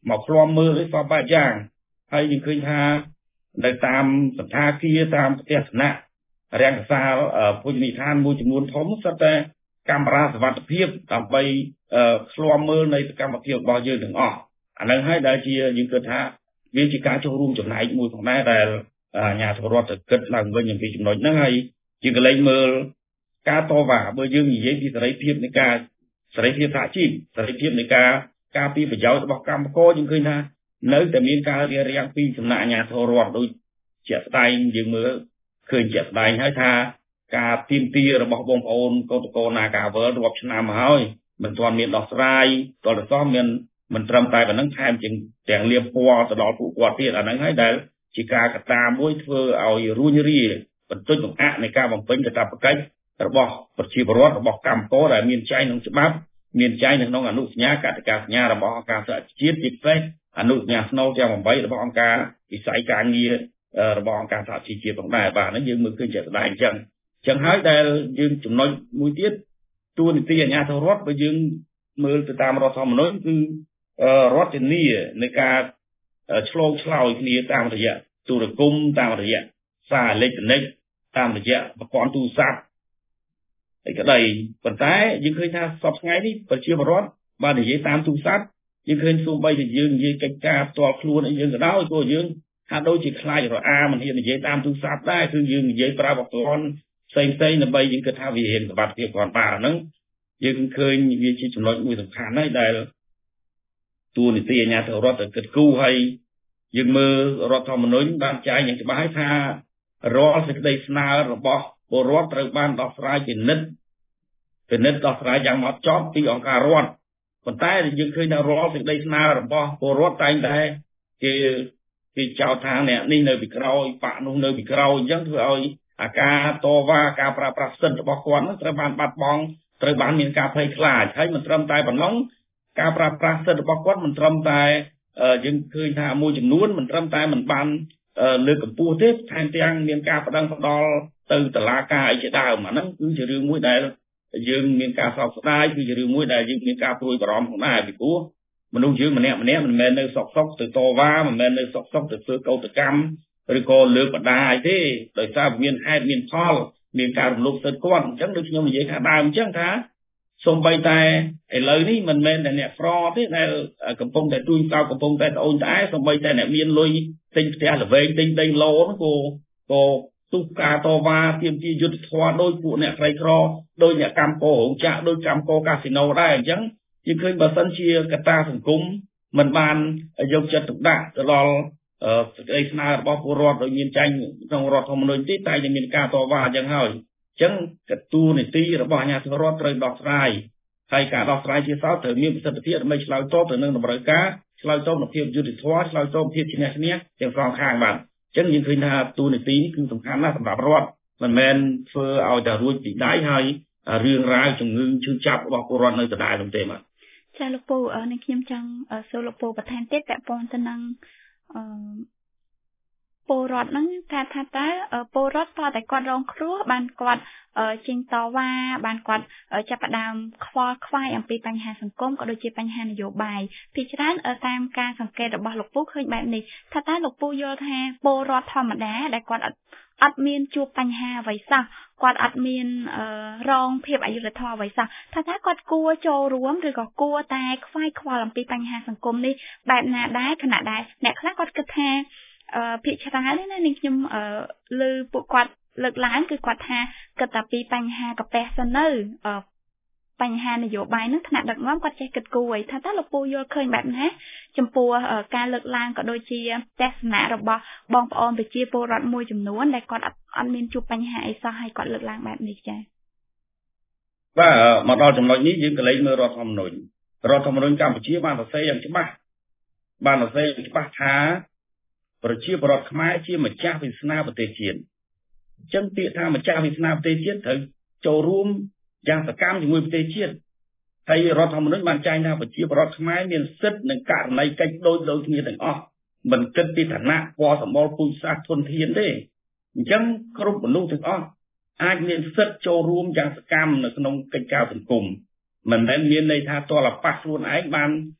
មកឃ្លាំមើលឲ្យសពបែបយ៉ាងហើយយើងឃើញថានៅតាមសន្តាគារតាមផ្ទះស្នាក់រាំងកសាលភោជនីយដ្ឋានមួយចំនួនធំសុទ្ធតែកាមេរ៉ាសុវត្ថិភាពដើម្បីឃ្លាំមើលនៃសកម្មភាពរបស់យើងទាំងអស់អានឹងហើយដែលជាយើងគិតថាវាជាការចូលរួមចំណែកមួយផងដែរដែលអាជ្ញាធររដ្ឋទៅគិតឡើងវិញអំពីចំណុចហ្នឹងហើយយើងក៏លែងមើលការតវ៉ាបើយើងនិយាយពីសេរីភាពនៃការសេរីភាពសហជីពសេរីភាពនៃការការពីប្រយោជន៍របស់កម្មករយើងឃើញថានៅតែមានការរារាំងពីសំណាក់អាជ្ញាធររដ្ឋដូចជាក់ស្ដែងយើងមើលឃើញជាក់ស្ដែងហើយថាការទាមទាររបស់បងប្អូនកោតក្រ Nagawal រាប់ឆ្នាំមកហើយមិនទាន់មានដោះស្រាយតលសោះមានមិនត្រឹមតែប៉ុណ្ណឹងថែមទាំងទាំងលៀបពណ៌ទៅដល់ពួកគាត់ទៀតអាហ្នឹងហើយដែលជាការកត្តាមួយធ្វើឲ្យរួញរាបន្តិចបង្អាក់នៃការបំពេញកាតព្វកិច្ចរបស់ប្រជាពលរដ្ឋរបស់កម្មករដែលមានចែងក្នុងច្បាប់មានចែងនៅក្នុងអនុសញ្ញាកតិកាសញ្ញារបស់អង្គការសហជីវជាតិជាពិសេសអនុសញ្ញាស្នូលទាំងeightរបស់អង្គការវិស័យការងាររបស់អង្គការសហជីវជាតិផងដែរបាទហ្នឹងយើងមើលឃើញជាក់ស្ដែងអញ្ចឹងអញ្ចឹងហើយដែលយើងចំណុចមួយទៀតតួនាទីអាជ្ញាធររដ្ឋបើយើងមើលទៅតាមរដ្ឋធម្មនុញ្ញគឺរដ្ឋធានានៃការឆ្លងឆ្លើយគ្នាតាមរយៈទូរគមន៍តាមរយៈសារអេឡិចត្រូនិកតាមរយៈប្រព័ន្ធទូរស័ព្ទអីក្តីប៉ុន្តែយើងឃើញថាសពថ្ងៃនេះប្រជាពលរដ្ឋបាននិយាយតាមទូរស័ព្ទយើងឃើញសូម្បីតែយើងនិយាយកិច្ចការផ្ទាល់ខ្លួនអីយើងក៏ដោយព្រោះយើងហាក់ដូចជាខ្លាចរអាមិនហ៊ាននិយាយតាមទូរស័ព្ទដែរគឺយើងនិយាយប្រើប្រព័ន្ធផ្សេងផ្សេងដើម្បីយើងគិតថាវារៀនសុវត្ថិភាពគាត់បានហ្នឹងយើងឃើញវាជាចំណុចមួយសំខាន់ហើយដែលតួនាទីអាជ្ញាធររដ្ឋទៅគិតគូរហើយយើងមើលរដ្ឋធម្មនុញ្ញបានចែងយ៉ាងច្បាស់ហើយថារាល់សេចក្តីស្នើរបស់ពលរដ្ឋត្រូវបានដោះស្រាយពិនិត្យពិនិត្យដោះស្រាយយ៉ាងម៉ត់ចត់ពីអង្គការរដ្ឋប៉ុន្តែយើងឃើញថារាល់សេចក្តីស្នើរបស់ពលរដ្ឋតែងតែគេគេចោទថាអ្នកនេះនៅពីក្រោយបាក់នោះនៅពីក្រោយអញ្ចឹងធ្វើឲ្យអាការតវ៉ាការប្រើប្រាស់សិទ្ធិរបស់គាត់នឹងត្រូវបានបាត់បង់ត្រូវបានមានការភ័យខ្លាចហើយមិនត្រឹមតែប៉ុណ្ណឹងការប្រើប្រាស់សិទ្ធិរបស់គាត់មិនត្រឹមតែយើងឃើញថាមួយចំនួនមិនត្រឹមតែមិនបានលើកកម្ពស់ទេថែមទាំងមានការបដិងផ្ដាល់ទៅតុលាការអីជាដើមអាហ្នឹងគឺជារឿងមួយដែលយើងមានការសោកស្ដាយគឺជារឿងមួយដែលយើងមានការព្រួយបារម្ភផងដែរពីព្រោះមនុស្សយើងម្នាក់ម្នាក់មិនមែននៅសុកសុកទៅតវ៉ាមិនមែននៅសុកសុកទៅធ្វើកោតកម្មឬក៏លើកបដាអីទេដោយសារមានហេតុមានផលមានការរំលោភសិទ្ធិគាត់អញ្ចឹងដូចខ្ញុំនិយាយថាដើមអញ្ចឹងថាសូម្បីតែឥឡូវនេះមិនមែនតែអ្នកក្រទេដែលកំពុងតែទួញសោកកំពុងតែត្អូញត្អែសូម្បីតែអ្នកមានលុយទិញផ្ទះល្វែងទិញដីឡូហ្នឹងក៏ក៏ទុះការតវ៉ាទាមទារយុត្តិធម៌ដោយពួកអ្នកក្រីក្រដោយអ្នកកម្មកររោងចក្រដោយកម្មករកាស៊ីណូដែរអញ្ចឹងយើងឃើញបើសិនជាកត្តាសង្គមមិនបានយកចិត្តទុកដាក់ទៅដល់សេចក្តីស្នើរបស់ពលរដ្ឋដោយមានចែងក្នុងរដ្ឋធម្មនុញ្ញទេតែតែមានការតវ៉ាអញ្ចឹងហើយអញ្ចឹងកតួនាទីរបស់អាជ្ញាធររដ្ឋត្រូវដោះស្រាយហើយការដោះស្រាយជាសោតត្រូវមានប្រសិទ្ធភាពដើម្បីឆ្លើយតបទៅនឹងតម្រូវការឆ្លើយតបនឹងភាពយុត្តិធម៌ឆ្លើយតបភាពឈ្នះឈ្នះទាំងសងខាងបាទអញ្ចឹងយើងឃើញថាតួនាទីនេះគឺសំខាន់ណាស់សម្រាប់រដ្ឋមិនមែនធ្វើឲ្យតែរួចពីដៃហើយរឿងរ៉ាវជំងឺឈឺចាប់របស់ពលរដ្ឋនៅដដែលនោះទេបាទចាលោកពូនេះខ្ញុំចង់សួរលោកពូបន្ថែមទៀតពាក់ព័ន្ធទៅនឹងអឺពលរដ្ឋហ្នឹងថាថាតើពលរដ្ឋតើតែគាត់រងគ្រោះបានគាត់ចេញតវ៉ាបានគាត់ចាប់ផ្ដើមខ្វល់ខ្វាយអំពីបញ្ហាសង្គមក៏ដូចជាបញ្ហានយោបាយពីច្រើនតាមការសង្កេតរបស់លោកពូឃើញបែបនេះថាតើលោកពូយល់ថាពលរដ្ឋធម្មតាដែលគាត់អត់អត់មានជួបបញ្ហាអ្វីសោះគាត់អត់មានរងភាពអយុត្តិធម៌អ្វីសោះថាតើគាត់គួរចូលរួមឬក៏គួរតែខ្វាយខ្វល់អំពីបញ្ហាសង្គមនេះបែបណាដែរខណៈដែរអ្នកខ្លះគាត់គិតថាអឺភាគច្រើនណានាងខ្ញុំអឺលើពួកគាត់លើកឡើងគឺគាត់ថាគិតតែពីបញ្ហាកាពះសិននៅអឺបញ្ហានយោបាយនឹងថ្នាក់ដឹកនាំគាត់ចេះគិតគូរថាតើលោកពូយល់ឃើញបែបណាចំពោះការលើកឡើងក៏ដូចជាទស្សនៈរបស់បងប្អូនប្រជាពលរដ្ឋមួយចំនួនដែលគាត់អត់អត់មានជួបបញ្ហាអីសោះហើយគាត់លើកឡើងបែបនេះចា៎បាទមកដល់ចំណុចនេះយើងក៏លេចមើលរដ្ឋធម្មនុញ្ញរដ្ឋធម្មនុញ្ញកម្ពុជាបានសរសេរយ៉ាងច្បាស់បានសរសេរយ៉ាងច្បាស់ថាប្រជាពលរដ្ឋខ្មែរជាម្ចាស់វាសនាប្រទេសជាតិអញ្ចឹងពាក្យថាម្ចាស់វាសនាប្រទេសជាតិត្រូវចូលរួមយ៉ាងសកម្មជាមួយប្រទេសជាតិហើយរដ្ឋធម្មនុញ្ញបានចែងថាប្រជាពលរដ្ឋខ្មែរមានសិទ្ធិនិងករណីកិច្ចដូចដូចគ្នាទាំងអស់មិនគិតពីឋានៈពណ៌សម្បុរពូជសាសន៍ធនធានទេអញ្ចឹងគ្រប់មនុស្សទាំងអស់អាចមានសិទ្ធិចូលរួមយ៉ាងសកម្មនៅក្នុងកិច្ចការសង្គមមិនមែនមានន័យថាតលប៉ះខ្លួនឯងបាន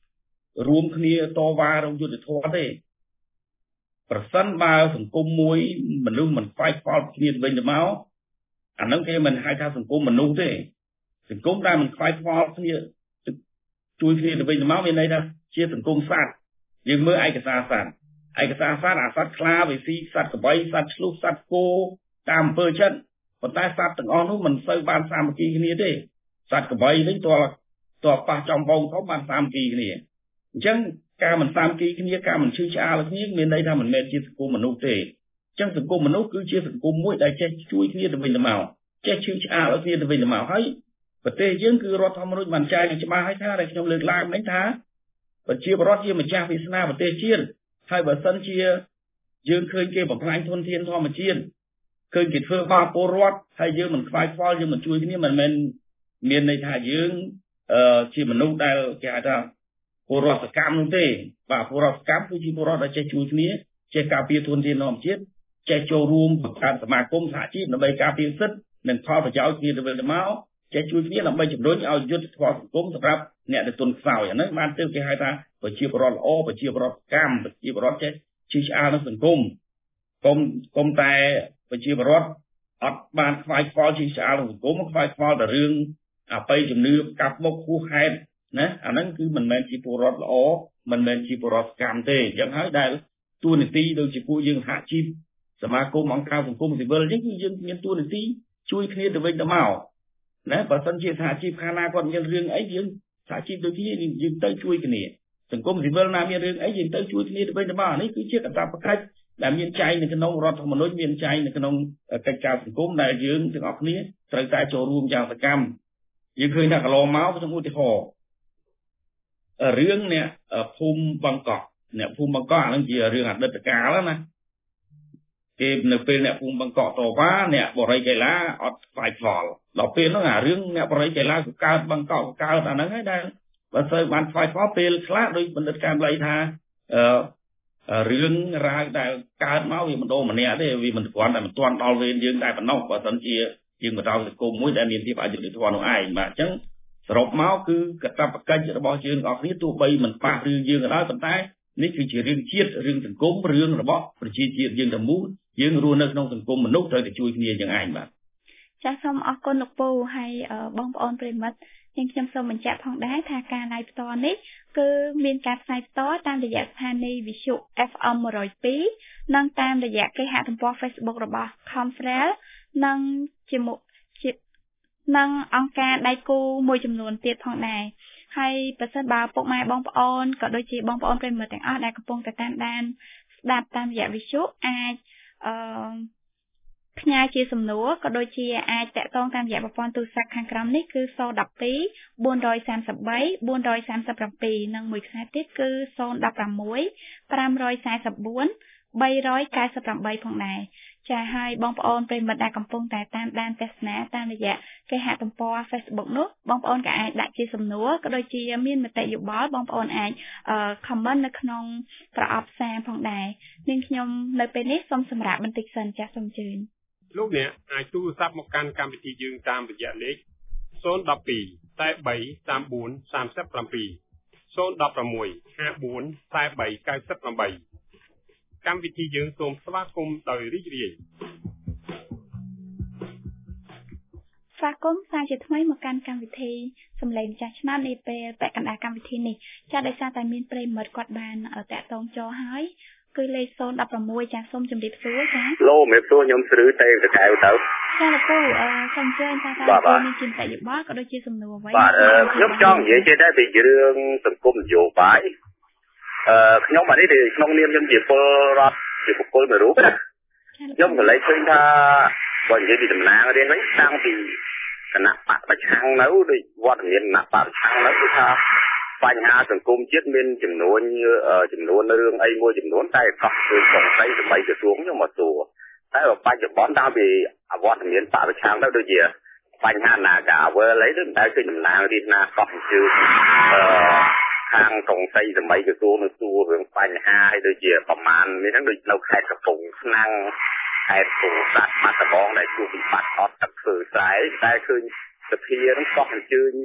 រួមគ្នាតវ៉ារងយុទ្ធធម៌ទេប្រសិនបើសង្គមមួយមនុស្សមិនខ្វាយខ្វល់គ្នាវិញទៅមកអានឹងគេមិនហៅថាសង្គមមនុស្សទេសង្គមដែលមិនខ្វាយខ្វល់គ្នាជួយគ្នាទៅវិញទៅមកមានន័យថាជាសង្គមសត្វយើងមើលឯកសារសត្វឯកសារសត្វអាសត្វខ្លាវិស៊ីសត្វក្របីសត្វឆ្លុះសត្វគោតាមអំពើចិត្តប៉ុន្តែសត្វទាំងអស់នោះមិនសូវបានសាមគ្គីគ្នាទេសត្វក្របីនេះតើតើប៉ះចំបងធំបានសាមគ្គីគ្នាអញ្ចឹងការមិនសាមគ្គីគ្នាការមិនឈឺឆ្អាលគ្នាមានន័យថាមិនមែនជាសង្គមមនុស្សទេអញ្ចឹងសង្គមមនុស្សគឺជាសង្គមមួយដែលចេះជួយគ្នាទៅវិញទៅមកចេះឈឺឆ្អាលគ្នាទៅវិញទៅមកហើយប្រទេសយើងគឺរដ្ឋធម្មនុញ្ញបានចែងច្បាស់ហើយថាដែលខ្ញុំលើកឡើងនេះថាប្រជាពលរដ្ឋជាម្ចាស់វាសនាប្រទេសជាតិហើយបើសិនជាយើងឃើញគេបំផ្លាញធនធានធម្មជាតិឃើញគេធ្វើបាបពលរដ្ឋហើយយើងមិនខ្វាយខ្វល់យើងមិនជួយគ្នាមិនមែនមានន័យថាយើងអឺជាមនុស្សដែលគេហៅថាពលរដ្ឋសកម្មនោះទេបាទពលរដ្ឋសកម្មគឺជាពលរដ្ឋដែលចេះជួយគ្នាចេះការពារធនធានធម្មជាតិចេះចូលរួមបង្កើតសមាគមសហជីពដើម្បីការពារសិទ្ធិនិងផលប្រយោជន៍គ្នាទៅវិញទៅមកចេះជួយគ្នាដើម្បីជំរុញឲ្យយុត្តិធម៌សង្គមសម្រាប់អ្នកដែលទុនខ្សោយអាហ្នឹងបានទើបគេហៅថាប្រជាពលរដ្ឋល្អប្រជាពលរដ្ឋកម្មប្រជាពលរដ្ឋចេះជឿឆ្អាលក្នុងសង្គមកុំកុំតែប្រជាពលរដ្ឋអត់បានខ្វាយខ្វល់ជឿឆ្អាលក្នុងសង្គមខ្វាយខ្វល់តែរឿងអបិយជំនឿកាប់មុខហួសហេតុណាអាហ្នឹងគឺមិនមែនជាពលរដ្ឋល្អមិនមែនជាពលរដ្ឋកម្មទេអញ្ចឹងហើយដែលទួនាទីដូចជាពួកយើងសហជីពសមាគមអង្គការសង្គមស៊ីវិលអញ្ចឹងគឺយើងមានទួនាទីជួយគ្នាទៅវិញទៅមកណាបើសិនជាសហជីពខាងណាគាត់មានរឿងអីយើងសហជីពដូចគ្នាយើងទៅជួយគ្នាសង្គមស៊ីវិលណាមានរឿងអីយើងទៅជួយគ្នាទៅវិញទៅមកនេះគឺជាកាតព្វកិច្ចដែលមានចែងនៅក្នុងរដ្ឋធម្មនុញ្ញមានចែងនៅក្នុងកិច្ចការសង្គមដែលយើងទាំងអស់គ្នាត្រូវតែចូលរួមយ៉ាងសកម្មយើងឃើញថាកន្លងមកខ្ញុំឧទាហរណ៍រឿងអ្នកភូមិបង្កក់អ្នកភូមិបង្កក់អានឹងជារឿងអតីតកាលណាគេនៅពេលអ្នកភូមិបង្កក់តវ៉ាអ្នកបរិយាកីឡាអត់ខ្វាយខ្វល់ដល់ពេលហ្នឹងអារឿងអ្នកបរិយាកីឡាក៏កើតបង្កក់ក៏កើតអាហ្នឹងហើយដែលបើសូវបានខ្វាយខ្វល់ពេលខ្លះដោយបណ្ឌិតកាមលីថាអឺរឿងរ៉ាវដែលកើតមកវាមិនដូរម្នាក់ទេវាមិនគ្រាន់តែមិនទាន់ដល់វេនយើងតែប៉ុណ្ណោះបើមិនជាយើងបន្តសង្គមមួយដែលមានភាពអយុត្តិធម៌នោះឯងបាទអញ្ចឹងសរុបមកគឺកាតព្វកិច្ចរបស់យើងទាំងអស់គ្នាទោះបីមិនប៉ះរឿងយើងក៏ដោយប៉ុន្តែនេះគឺជារឿងជាតិរឿងសង្គមរឿងរបស់ប្រជាជាតិយើងទាំងមូលយើងរស់នៅក្នុងសង្គមមនុស្សត្រូវតែជួយគ្នាយ៉ាងឯងបាទចាសសូមអរគុណលោកពូហើយបងប្អូនប្រិមិត្តយើងខ្ញុំសូមបញ្ជាក់ផងដែរថាការ live ផ្ទាល់នេះគឺមានការផ្សាយផ្ទាល់តាមរយៈស្ថានីយ៍វិទ្យុ เอฟ เอ็ม one oh two និងតាមរយៈគេហទំព័រ Facebook របស់ Confrel និងជាមួយនិងអង្គការដៃគូមួយចំនួនទៀតផងដែរហើយប្រសិនបើពុកម៉ែបងប្អូនក៏ដូចជាបងប្អូនប្រិយមិត្តទាំងអស់ដែលកំពុងតែតាមដានស្ដាប់តាមរយៈវិទ្យុអាចអឺផ្ញើជាសំណួរក៏ដូចជាអាចតាក់ទងតាមរយៈប្រព័ន្ធទូរស័ព្ទខាងក្រោមនេះគឺzero one two four three three four three sevenនិងមួយខ្សែទៀតគឺzero one six five four four three nine eightផងដែរចាហើយបងប្អូនប្រិយមិត្តដែលកំពុងតែតាមដានទស្សនាតាមរយៈគេហទំព័រ Facebook នោះបងប្អូនក៏អាចដាក់ជាសំណួរក៏ដូចជាមានមតិយោបល់បងប្អូនអាច comment នៅក្នុងប្រអប់សារផងដែរនាងខ្ញុំនៅពេលនេះសូមសម្រាប់បន្តិចសិនចាសសូមអញ្ជើញលោកអ្នកអាចទូរស័ព្ទមកកាន់កម្មវិធីយើងតាមរយៈលេខzero one two four three three four three seven zero one six five four three nine eightកម្មវិធីយើងសូមស្វាគមន៍ដោយរីករាយស្វាគមន៍សាជាថ្មីមកកាន់កម្មវិធីសម្លេងចាស់ឆ្នោតនេះពេលពាក់កណ្ដាលកម្មវិធីនេះចាស់ដោយសារតែមានប្រិយមិត្តគាត់បានតាក់ទងចូលហើយគឺលេខzero one sixចាស់សូមជម្រាបសួរចាលោកជំរាបសួរខ្ញុំស្រីតែកៅទៅចាលោកពូអឺសូមអញ្ជើញថាតើមានជាមតិយោបល់ក៏ដូចជាសំណួរអ្វីបាទខ្ញុំចង់និយាយចេះដែរពីរឿងសង្គមនយោបាយអឺខ្ញុំអានេះក្នុងនាមខ្ញុំជាពលរដ្ឋជាបុគ្គលមួយរូបណាខ្ញុំក៏លេចឃើញថាបើនិយាយពីតំណាងរៀនវិញតាំងពីគណៈបកប្រឆាំងនៅដូចវត្តមានគណៈបកប្រឆាំងនៅគឺថាបញ្ហាសង្គមជាតិមានចំនួនចំនួនរឿងអីមួយចំនួនតែកោះគឺសង្ស័យសម្រាប់ក្រសួងខ្ញុំមកសួរតែបច្ចុប្បន្នតាំងពីអវត្តមានបកប្រឆាំងទៅដូចជាបញ្ហានាការវើអីទៅតែគឺតំណាងរៀនណាកោះជឿអឺខាងកងសីសម័យក្រសួងនឹងសួររឿងបញ្ហាឲ្យដូចជាប្រមាណនេះហ្នឹងដូចនៅខេត្តកំពង់ឆ្នាំងខេត្តពោធិ៍សាត់បាត់ដំបងដែលជួបវិបត្តិអត់ទឹកធ្វើស្រែតែឃើញសភានឹងក៏អញ្ជើញ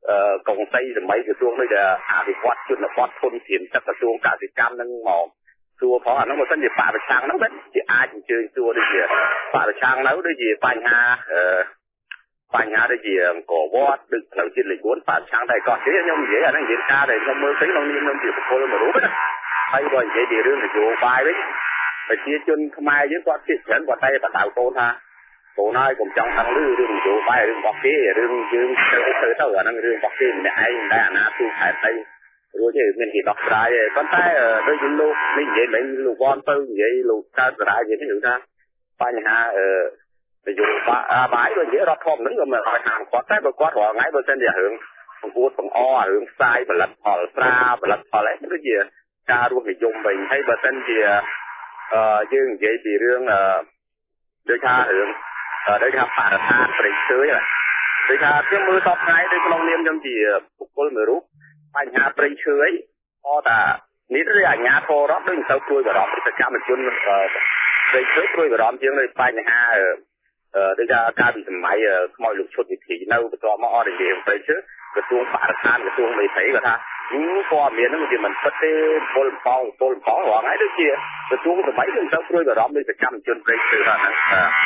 កងសីសម័យក្រសួងនេះដែលអភិវឌ្ឍជនបទធនធានទឹកក្រសួងកសិកម្មនឹងមកសួរផងអានោះបើសិនជាបរិច្ឆាំងហ្នឹងវាអាចអញ្ជើញសួរដូចជាបរិច្ឆាំងនៅដូចជាបញ្ហាបញ្ហាដូចជាអង្គរវត្តដូចផ្លូវជាតិលេខbốnបរិច្ឆាំងតែក៏ទេខ្ញុំនិយាយអាហ្នឹងនិយាយការដែលខ្ញុំមើលទៅក្នុងនាមខ្ញុំជាបុគ្គលមួយរូបណាហើយបើនិយាយពីរឿងនយោបាយវិញប្រជាជនខ្មែរយើងគាត់គិតច្រើនគាត់តែបដៅកូនថាកូនហើយកុំចង់ដឹងរឿងរឿងនយោបាយរឿងរបស់គេរឿងយើងទៅទៅទៅអាហ្នឹងរឿងរបស់គេម្នាក់ឯងតែអាណាទូខេត្តអីរួចទេមានគេដោះស្រាយទេប៉ុន្តែដូចជាលោកនេះនិយាយមិនលោកវ៉ាន់ទៅនិយាយលោកកើតស្រាយនិយាយគឺថាបញ្ហាអឺនយោបាយដូចនិយាយរដ្ឋធម្មនុញ្ញក៏មិនឲ្យតាមគាត់តែបើគាត់រាល់ថ្ងៃបើសិនជារឿងបង្ពួតបង្អរឿងផ្សាយផលិតផលស្រាផលិតផលអីដូចជាការរួមនិយមវិញហើយបើសិនជាអឺយើងនិយាយពីរឿងអឺដូចថារឿងដូចថាបរិស្ថានប្រៃឈើដូចថាខ្ញុំមើលសពថ្ងៃនៅក្នុងនាមខ្ញុំជាបុគ្គលមួយរូបបញ្ហាប្រៃឈើអីអត់ថានេះគឺអាជ្ញាធររដ្ឋដូចទៅជួយបារម្ភសកម្មជនប្រៃឈើជួយបារម្ភជាងនៅបញ្ហាដូចថាការពីសម័យខ្មោចលោកឈុតវិធីនៅបន្ទាប់មកអត់និយាយប្រៃឈើក្រសួងបរិស្ថានក្រសួងមេត្រីគាត់ថាព័ត៌មានហ្នឹងវាមិនពិតទេពលប៉ងពលប៉ងរងហើយដូចជាក្រសួងសម័យនឹងទៅជួយបារម្ភលើសកម្មជនប្រៃឈើហ្នឹង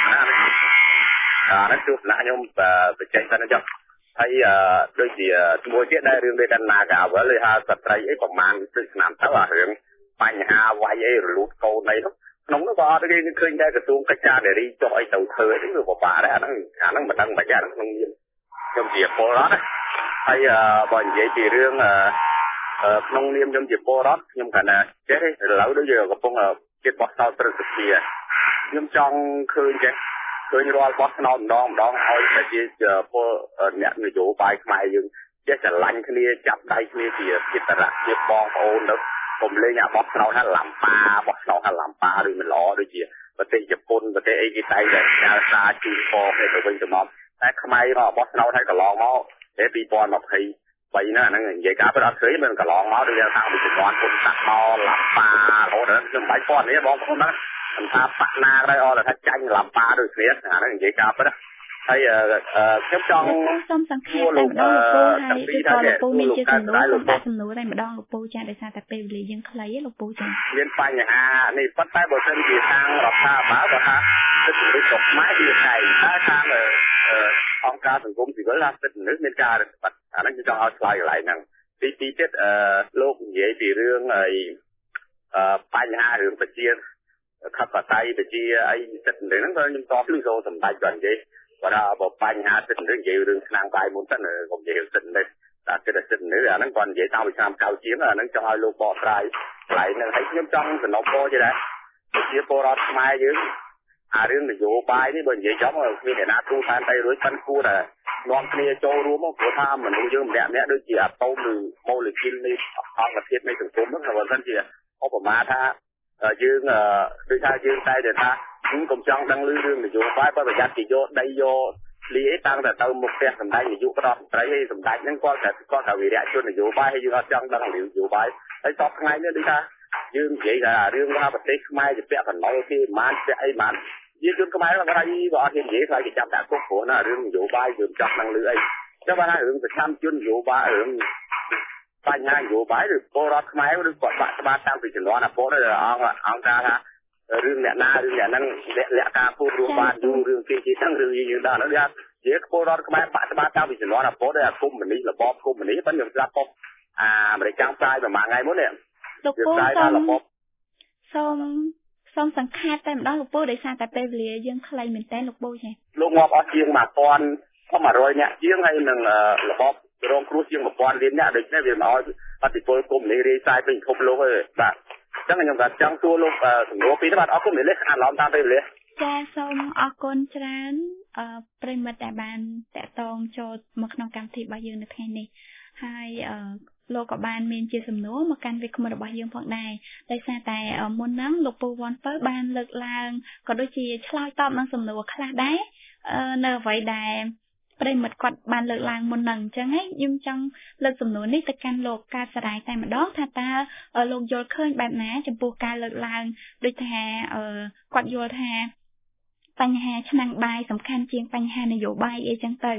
អានេះគឺណាខ្ញុំបញ្ចេញតែចុះហើយដូចជាជាមួយទៀតដែររឿងនេះដល់ណាកាវលថាស្ត្រីអីប្រហែលទិឆ្នាំទៅអារឿងបញ្ហាវាយអីរលូតកូនអីនោះក្នុងនោះក៏អត់គេឃើញដែរក្រសួងកិច្ចការនារីចុះអីទៅធ្វើនេះវាពិបាកដែរអាហ្នឹងអាហ្នឹងមិនដឹងមិនយ៉ាងក្នុងនាមខ្ញុំជាពលរដ្ឋណាហើយបើនិយាយពីរឿងក្នុងនាមខ្ញុំជាពលរដ្ឋខ្ញុំគាត់ថាចេះឥឡូវដូចជាកំពុងចិត្តបោះឆ្នោតព្រឹទ្ធសភាខ្ញុំចង់ឃើញចេះឃើញរាល់បោះឆ្នោតម្ដងម្ដងឲ្យតែជាពលអ្នកនយោបាយខ្មែរយើងចេះស្រឡាញ់គ្នាចាប់ដៃគ្នាជាចិត្តរៈជាបងប្អូនទៅកុំលេងអាបោះឆ្នោតថាឡំប៉ាបោះឆ្នោតថាឡំប៉ាឬមិនល្អដូចជាប្រទេសជប៉ុនប្រទេសអីគេតែតែការសារជូនផងទៅវិញទៅមកតែខ្មែរបោះឆ្នោតឲ្យកន្លងមកតែពីរពាន់ยี่สิบបីណាហ្នឹងនិយាយការពិតអត់ឃើញមិនកន្លងមកដូចថាពីជំនាន់ពុទ្ធសាសនាឡំប៉ារហូតដល់ខ្ញុំបាយពាន់នេះបងប្អូនណាមិនថាបាក់ណាក៏ដោយអត់ថាចាញ់ឡំប៉ាដូចគ្នាអាហ្នឹងនិយាយការពិតហើយខ្ញុំចង់សូមសង្ខេបតែម្ដងលោកពូហើយគឺក៏លោកពូមានជាសំណួរសូមដាក់សំណួរតែម្ដងលោកពូចាដោយសារតែពេលវេលាយើងខ្លីឯងលោកពូចាមានបញ្ហានេះប៉ុន្តែបើសិនជាខាងរដ្ឋាភិបាលគាត់ថាសិទ្ធិមនុស្សរបស់ខ្មែរវាខែតែខាងអង្គការសង្គមស៊ីវិលថាសិទ្ធិមនុស្សមានការរឹតបន្តឹងអាហ្នឹងខ្ញុំចង់ឲ្យឆ្លើយកន្លែងហ្នឹងទីពីរទៀតលោកនិយាយពីរឿងហើយបញ្ហារឿងប្រជាខបតៃប្រជាអីសិទ្ធិមនុស្សហ្នឹងខ្ញុំតបលឺសូសម្ដេចគាត់និយាយគាត់ថាបើបញ្ហាសិទ្ធិមនុស្សនិយាយរឿងឆ្នាំងបាយមុនទៅកុំនិយាយសិទ្ធិមនុស្សតែគិតថាសិទ្ធិមនុស្សអាហ្នឹងគាត់និយាយតាំងពីឆ្នាំកៅជាងអាហ្នឹងចង់ឲ្យលោកបកស្រាយកន្លែងហ្នឹងហើយខ្ញុំចង់សំណូមពរជាដែរប្រជាពលរដ្ឋខ្មែរយើងអារឿងនយោបាយនេះបើនិយាយចំគ្មានអ្នកណាទូថែមតែរួចប៉ិនគួរតែនាំគ្នាចូលរួមមកព្រោះថាមនុស្សយើងម្នាក់ម្នាក់ដូចជាអាតូមឬម៉ូលេគុលនៃអង្គធាតុនៃសង្គមហ្នឹងបើមិនជាឧបមាថាយើងដូចថាយើងតែតែថាខ្ញុំកុំចង់ដឹងឮរឿងនយោបាយបើប្រយ័ត្នគេយកដីយកលីអីតាំងតែទៅមុខផ្ទះសម្ដេចនាយករដ្ឋមន្ត្រីឯសម្ដេចហ្នឹងគាត់តែគាត់ថាវិរៈជននយោបាយហើយយើងអត់ចង់ដឹងរឿងនយោបាយហើយតបថ្ងៃនេះដូចថាយើងនិយាយថារឿងថាប្រទេសខ្មែរជាពាក់កណ្ដុលគេមិនបានពាក់អីបានយើងជនខ្មែរគាត់ថាបើអត់និយាយថាគេចាប់ដាក់គុកព្រោះណារឿងនយោបាយយើងចង់ដឹងឮអីចុះបើថារឿងប្រចាំជននយោបាយរឿងបញ្ហានយោបាយឬពលរដ្ឋខ្មែរឬគាត់បាក់ស្បាតតាំងពីជំនាន់អាពលអង្គអង្គការថារឿងអ្នកណារឿងអ្នកហ្នឹងលក្ខការพูดរួមបានយូររឿងគេគេហ្នឹងរឿងយើងដល់ហ្នឹងថាជាពលរដ្ឋខ្មែរបាក់ស្បាតតាំងពីជំនាន់អាពលដោយអាគុំមនីរបបគុំមនីប៉ុន្តែខ្ញុំស្ដាប់ប៉ុកអាអាមេរិកចាំងផ្សាយប្រហែលថ្ងៃមុននេះលោកពូសូមសូមសូមសង្ខេបតែម្ដងលោកពូដោយសារតែពេលវេលាយើងខ្លីមែនតើលោកពូចាលោកងាប់អស់ជាងmột nghìn một trămនាក់ជាងហើយនឹងរបបរងគ្រោះជាងmột nghìnលាននាក់ដូចនេះវាមកឲ្យអតិពលគុំនេះរាយសាយពេញពិភពលោកហើយបាទអញ្ចឹងខ្ញុំក៏ចង់សួរលោកសំណួរពីរបាទអរគុណនេះអាឡំតាមពេលវេលាចាសូមអរគុណច្រើនអឺប្រិមិត្តដែលបានតាក់ទងចូលមកក្នុងកម្មវិធីរបស់យើងនៅថ្ងៃនេះហើយអឺលោកក៏បានមានជាសំណួរមកកាន់វាគ្មិនរបស់យើងផងដែរដោយសារតែមុនហ្នឹងលោកពូវ៉ាន់ពៅបានលើកឡើងក៏ដូចជាឆ្លើយតបនឹងសំណួរខ្លះដែរនៅអ្វីដែលប្រិមិត្តគាត់បានលើកឡើងមុនហ្នឹងអញ្ចឹងហើយខ្ញុំចង់លើកសំណួរនេះទៅកាន់លោកកើតសរាយតែម្ដងថាតើលោកយល់ឃើញបែបណាចំពោះការលើកឡើងដូចថាគាត់យល់ថាបញ្ហាឆ្នាំងបាយសំខាន់ជាងបញ្ហានយោបាយអីចឹងទៅ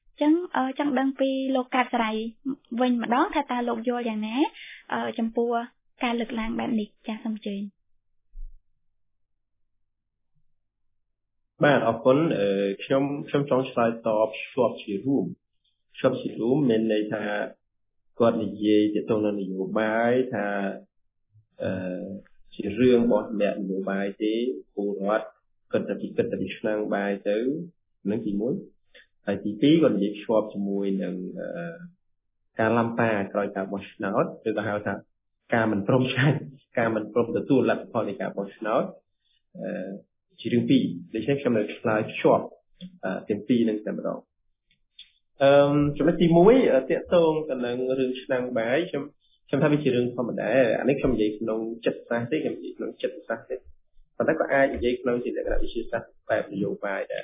ចឹងចង់ដឹងពីលោកកាត់ស្រ័យវិញម្ដងថាតើលោកយល់យ៉ាងណាចំពោះការលើកឡើងបែបនេះចាសសូមអញ្ជើញបាទអរគុណខ្ញុំខ្ញុំចង់ឆ្លើយតបជាប់ជារួមជាប់ជារួមមានន័យថាគាត់និយាយទៅនឹងនយោបាយថាអឺជារឿងរបស់អ្នកនយោបាយទេពលរដ្ឋគិតតែពីគិតតែពីឆ្នាំបាយទៅនឹងទីមួយហើយទីពីរគាត់និយាយជាប់ជាមួយនឹងការឡំប៉ាក្រោយការបោះឆ្នោតឬក៏ហៅថាការមិនព្រមឆ្ងាញ់ការមិនព្រមទទួលលទ្ធផលនៃការបោះឆ្នោតអឺជារឿងពីរដូច្នេះខ្ញុំនៅឆ្លើយភ្ជាប់ទាំងពីរនឹងតែម្ដងអឺចំណុចទីមួយតកតងទៅនឹងរឿងឆ្នាំបាយខ្ញុំខ្ញុំថាវាជារឿងធម្មតាអានេះខ្ញុំនិយាយក្នុងចិត្តសាស្ត្រទេខ្ញុំនិយាយក្នុងចិត្តសាស្ត្រទេប៉ុន្តែក៏អាចនិយាយក្នុងជាលក្ខណៈវិទ្យាសាស្ត្របែបនយោបាយដែរ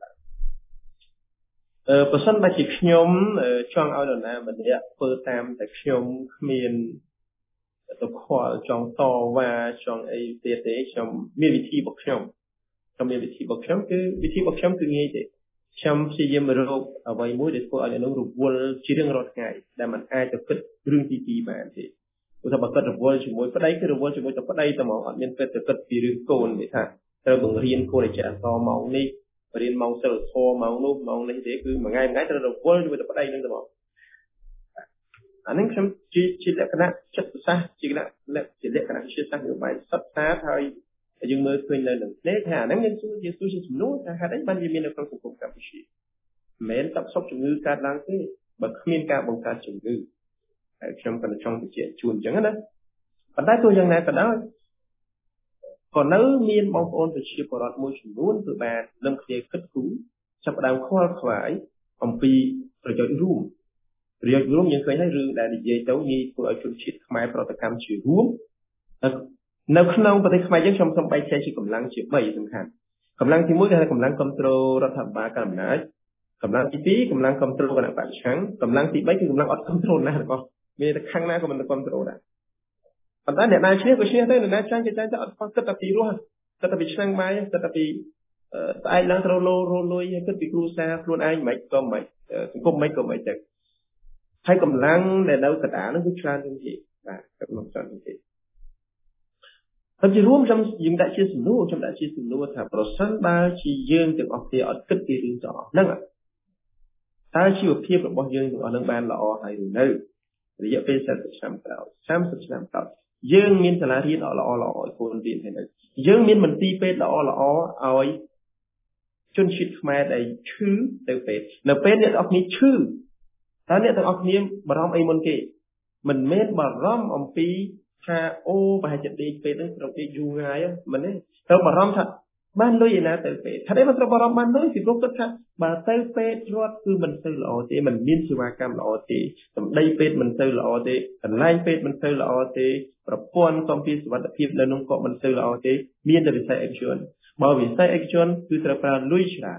អឺបើសិនបើជាខ្ញុំចង់ឲ្យនរណាម្នាក់ធ្វើតាមតែខ្ញុំគ្មានទៅខលចង់តវ៉ាចង់អីទៀតទេខ្ញុំមានវិធីរបស់ខ្ញុំខ្ញុំមានវិធីរបស់ខ្ញុំគឺវិធីរបស់ខ្ញុំគឺងាយទេខ្ញុំព្យាយាមរកអ្វីមួយដែលធ្វើឲ្យអ្នកនោះរវល់ជារៀងរាល់ថ្ងៃដែលมันអាចទៅគិតរឿងទីពីរបានទេព្រោះថាបើគិតរវល់ជាមួយប្តីគឺរវល់ជាមួយតែប្តីតែមកអត់មានគិតទៅគិតពីរឿងកូនទេថាត្រូវបង្រៀនកូនឲ្យចេះអក្សរម៉ោងនេះរៀនម៉ោងសិលធម៌ម៉ោងនោះម៉ោងនេះទេគឺមួយថ្ងៃមួយថ្ងៃត្រូវរវល់ជាមួយតែប្តីនឹងតែមកអានេះខ្ញុំជាជាលក្ខណៈចិត្តសាស្ត្រជាលក្ខណៈជាលក្ខណៈវិទ្យាសាស្ត្រនយោបាយសិក្សាហើយយើងមើលឃើញនៅនឹងនេះថាអាហ្នឹងយើងសួរយើងសួរជាសំណួរថាហេតុអីបានវាមាននៅក្នុងសង្គមកម្ពុជាមិនមែនតបសុខជំងឺកើតឡើងទេបើគ្មានការបង្កើតជំងឺហើយខ្ញុំក៏ចង់បញ្ជាក់ជូនអញ្ចឹងណាប៉ុន្តែទោះយ៉ាងណាក៏ដោយក៏នៅមានបងប្អូនប្រជាពលរដ្ឋមួយចំនួនគឺបាននឹងគ្នាគិតគូរចាប់ផ្ដើមខ្វល់ខ្វាយអំពីប្រយោជន៍រួមប្រយោជន៍រួមយើងឃើញហើយរឿងដែលនិយាយទៅងាយធ្វើឲ្យជនជាតិខ្មែរប្រតិកម្មជារួមនៅក្នុងប្រទេសខ្មែរយើងខ្ញុំសូមបែកចែកជាកម្លាំងជាបីសំខាន់កម្លាំងទីមួយគឺកម្លាំងគ្រប់គ្រងរដ្ឋាភិបាលកាន់អំណាចកម្លាំងទីពីរកម្លាំងគ្រប់គ្រងគណៈបព្វឆាំងកម្លាំងទីបីគឺកម្លាំងអត់គ្រប់គ្រងណារបស់មានតែខាងណាក៏មិនគ្រប់គ្រងដែរប៉ុន្តែអ្នកណាឈ្នះក៏ឈ្នះដែរអ្នកណាចាញ់ក៏ចាញ់តែអត់គិតតែពីរោះគិតតែពីឆ្នាំបាយគិតតែពីស្អែកឡើងត្រូវលោរលុយហើយគិតពីគ្រួសារខ្លួនឯងមិនក៏មិនសង្គមមិនក៏មិនទៅហើយកម្លាំងដែលនៅកណ្ដាលនោះគឺច្រើនជាងគេបាទកម្លាំងច្រើនជាងគេតែជារួមខ្ញុំយើងដាក់ជាសំណួរខ្ញុំដាក់ជាសំណួរថាប្រសិនបើជាយើងទាំងអស់គ្នាអត់គិតពីរឿងទាំងអស់ហ្នឹងតើជីវភាពរបស់យើងទាំងអស់ហ្នឹងបានល្អហើយឬនៅរយៈពេលสี่สิบឆ្នាំក្រោយសាមសិបឆ្នាំក្រោយយើងមានសាលារៀនល្អល្អឲ្យកូនរៀនហើយនៅយើងមានមន្ទីរពេទ្យល្អល្អឲ្យជនជាតិខ្មែរដែលឈឺទៅពេទ្យនៅពេលអ្នកទាំងអស់គ្នាឈឺតើអ្នកទាំងអស់គ្នាបារម្ភអីមុនគេមិនមែនបារម្ភអំពីថាអូប្រហែលជាដេកពេទ្យហ្នឹងត្រូវដេកយូរងាយមិនទេត្រូវបារម្ភថាបានលុយឯណាទៅពេទ្យថាទេមិនត្រូវបារម្ភបានលុយពីព្រោះគាត់ថាបើទៅពេទ្យរត់គឺមិនទៅល្អទេមិនមានសេវាកម្មល្អទេសម្ដីពេទ្យមិនទៅល្អទេកន្លែងពេទ្យមិនទៅល្អទេប្រព័ន្ធសម្ភារសុវត្ថិភាពនៅក្នុងក៏មិនទៅល្អទេមានតែវិស័យឯកជនបើវិស័យឯកជនគឺត្រូវប្រើលុយច្រើន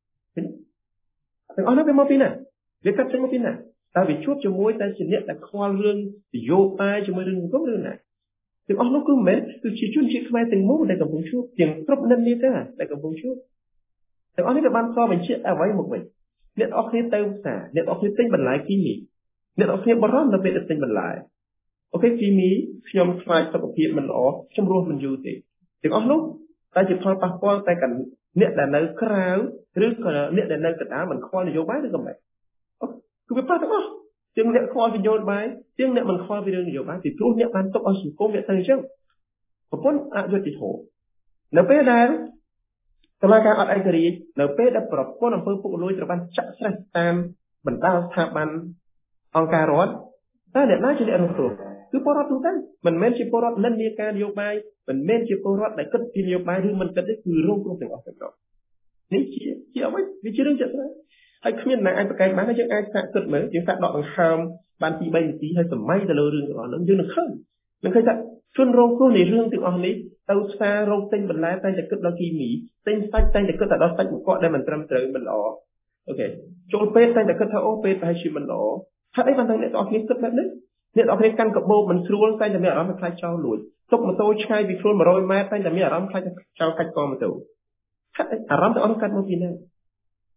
ទាំងអស់នោះវាមកពីណាវាកាត់ចេញមកពីណាតើវាជួបជាមួយតែជាអ្នកដែលខ្វល់រឿងនយោបាយជាមួយរឿងសង្គមឬណាទាំងអស់នោះគឺមិនមែនគឺជាជនជាតិខ្មែរទាំងមូលដែលកំពុងជួបទាំងគ្រប់និន្នាការដែលកំពុងជួបទាំងអស់នេះក៏បានផ្ដល់បញ្ជាក់អ្វីមកវិញអ្នកអស់គ្នាទៅផ្សារអ្នកអស់គ្នាទិញបន្លែគីមីអ្នកអស់គ្នាបារម្ភនៅពេលទិញបន្លែអូខេគីមីខ្ញុំខ្លាចសុខភាពមិនល្អខ្ញុំរស់មិនយូរទេទាំងអស់នោះតែជាផលប៉ះពាល់តែកអ្នកដែលនៅក្រៅឬក៏អ្នកដែលនៅកណ្ដាលមិនខ្វល់នយោបាយឬក៏មិនគឺវាប៉ះទាំងអស់ជាងអ្នកខ្វល់ពីនយោបាយជាងអ្នកមិនខ្វល់ពីរឿងនយោបាយពីព្រោះអ្នកបានຕົកឲ្យសង្គមវាទៅអញ្ចឹងប្រព័ន្ធអយុត្តិធម៌នៅពេលដែលតុលាការអត់ឯករាជ្យនៅពេលដែលប្រព័ន្ធអំពើពុករលួយត្រូវបានចាក់ស្រេះតាមបណ្ដាស្ថាប័នអង្គការរដ្ឋតែអ្នកណាជាអ្នករងគ្រោះគឺពលរដ្ឋទូទៅមិនមែនជាពលរដ្ឋនិន្នាការនយោបាយមិនមែនជាពលរដ្ឋដែលគិតពីនយោបាយឬមិនគិតទេគឺរងគ្រោះទាំងអស់ទាំងអស់នេះជាជាអ្វីវាជារឿងចាក់ស្រេះហើយគ្មានអ្នកអាចប្រកែកបានយើងអាចសាកគិតមើលយើងសាកដកដង្ហើមបានពីបីនាទីហើយសម័យទៅលើរឿងទាំងអស់នោះយើងនឹងឃើញនឹងឃើញថាជនរងគ្រោះនៃរឿងទាំងអស់នេះទៅផ្សាររកទិញបន្លែតែតែគិតដល់គីមីទិញសាច់តែតែគិតតែដល់សាច់មកកក់ដែលមិនត្រឹមត្រូវមិនល្អអូខេចូលពេទ្យតែតែគិតថាអូពេទ្យប្រហែលជាមិនល្អហេតុអីបានតែអ្នកទាំងអស់គ្នាគិតបែបនេះអ្នកទាំងអស់គ្នាកាន់កាបូបមិនស្រួលតែតែមានអារម្មណ៍ខ្លាចចោលលួចទុកម៉ូតូឆ្ងាយពីខ្លួនmột trămម៉ែត្រតែតែមានអារម្មណ៍ខ្លាចចោលកាច់កម៉ូតូហេតុអីអារម្មណ៍ទាំងអស់កាត់មកពីណា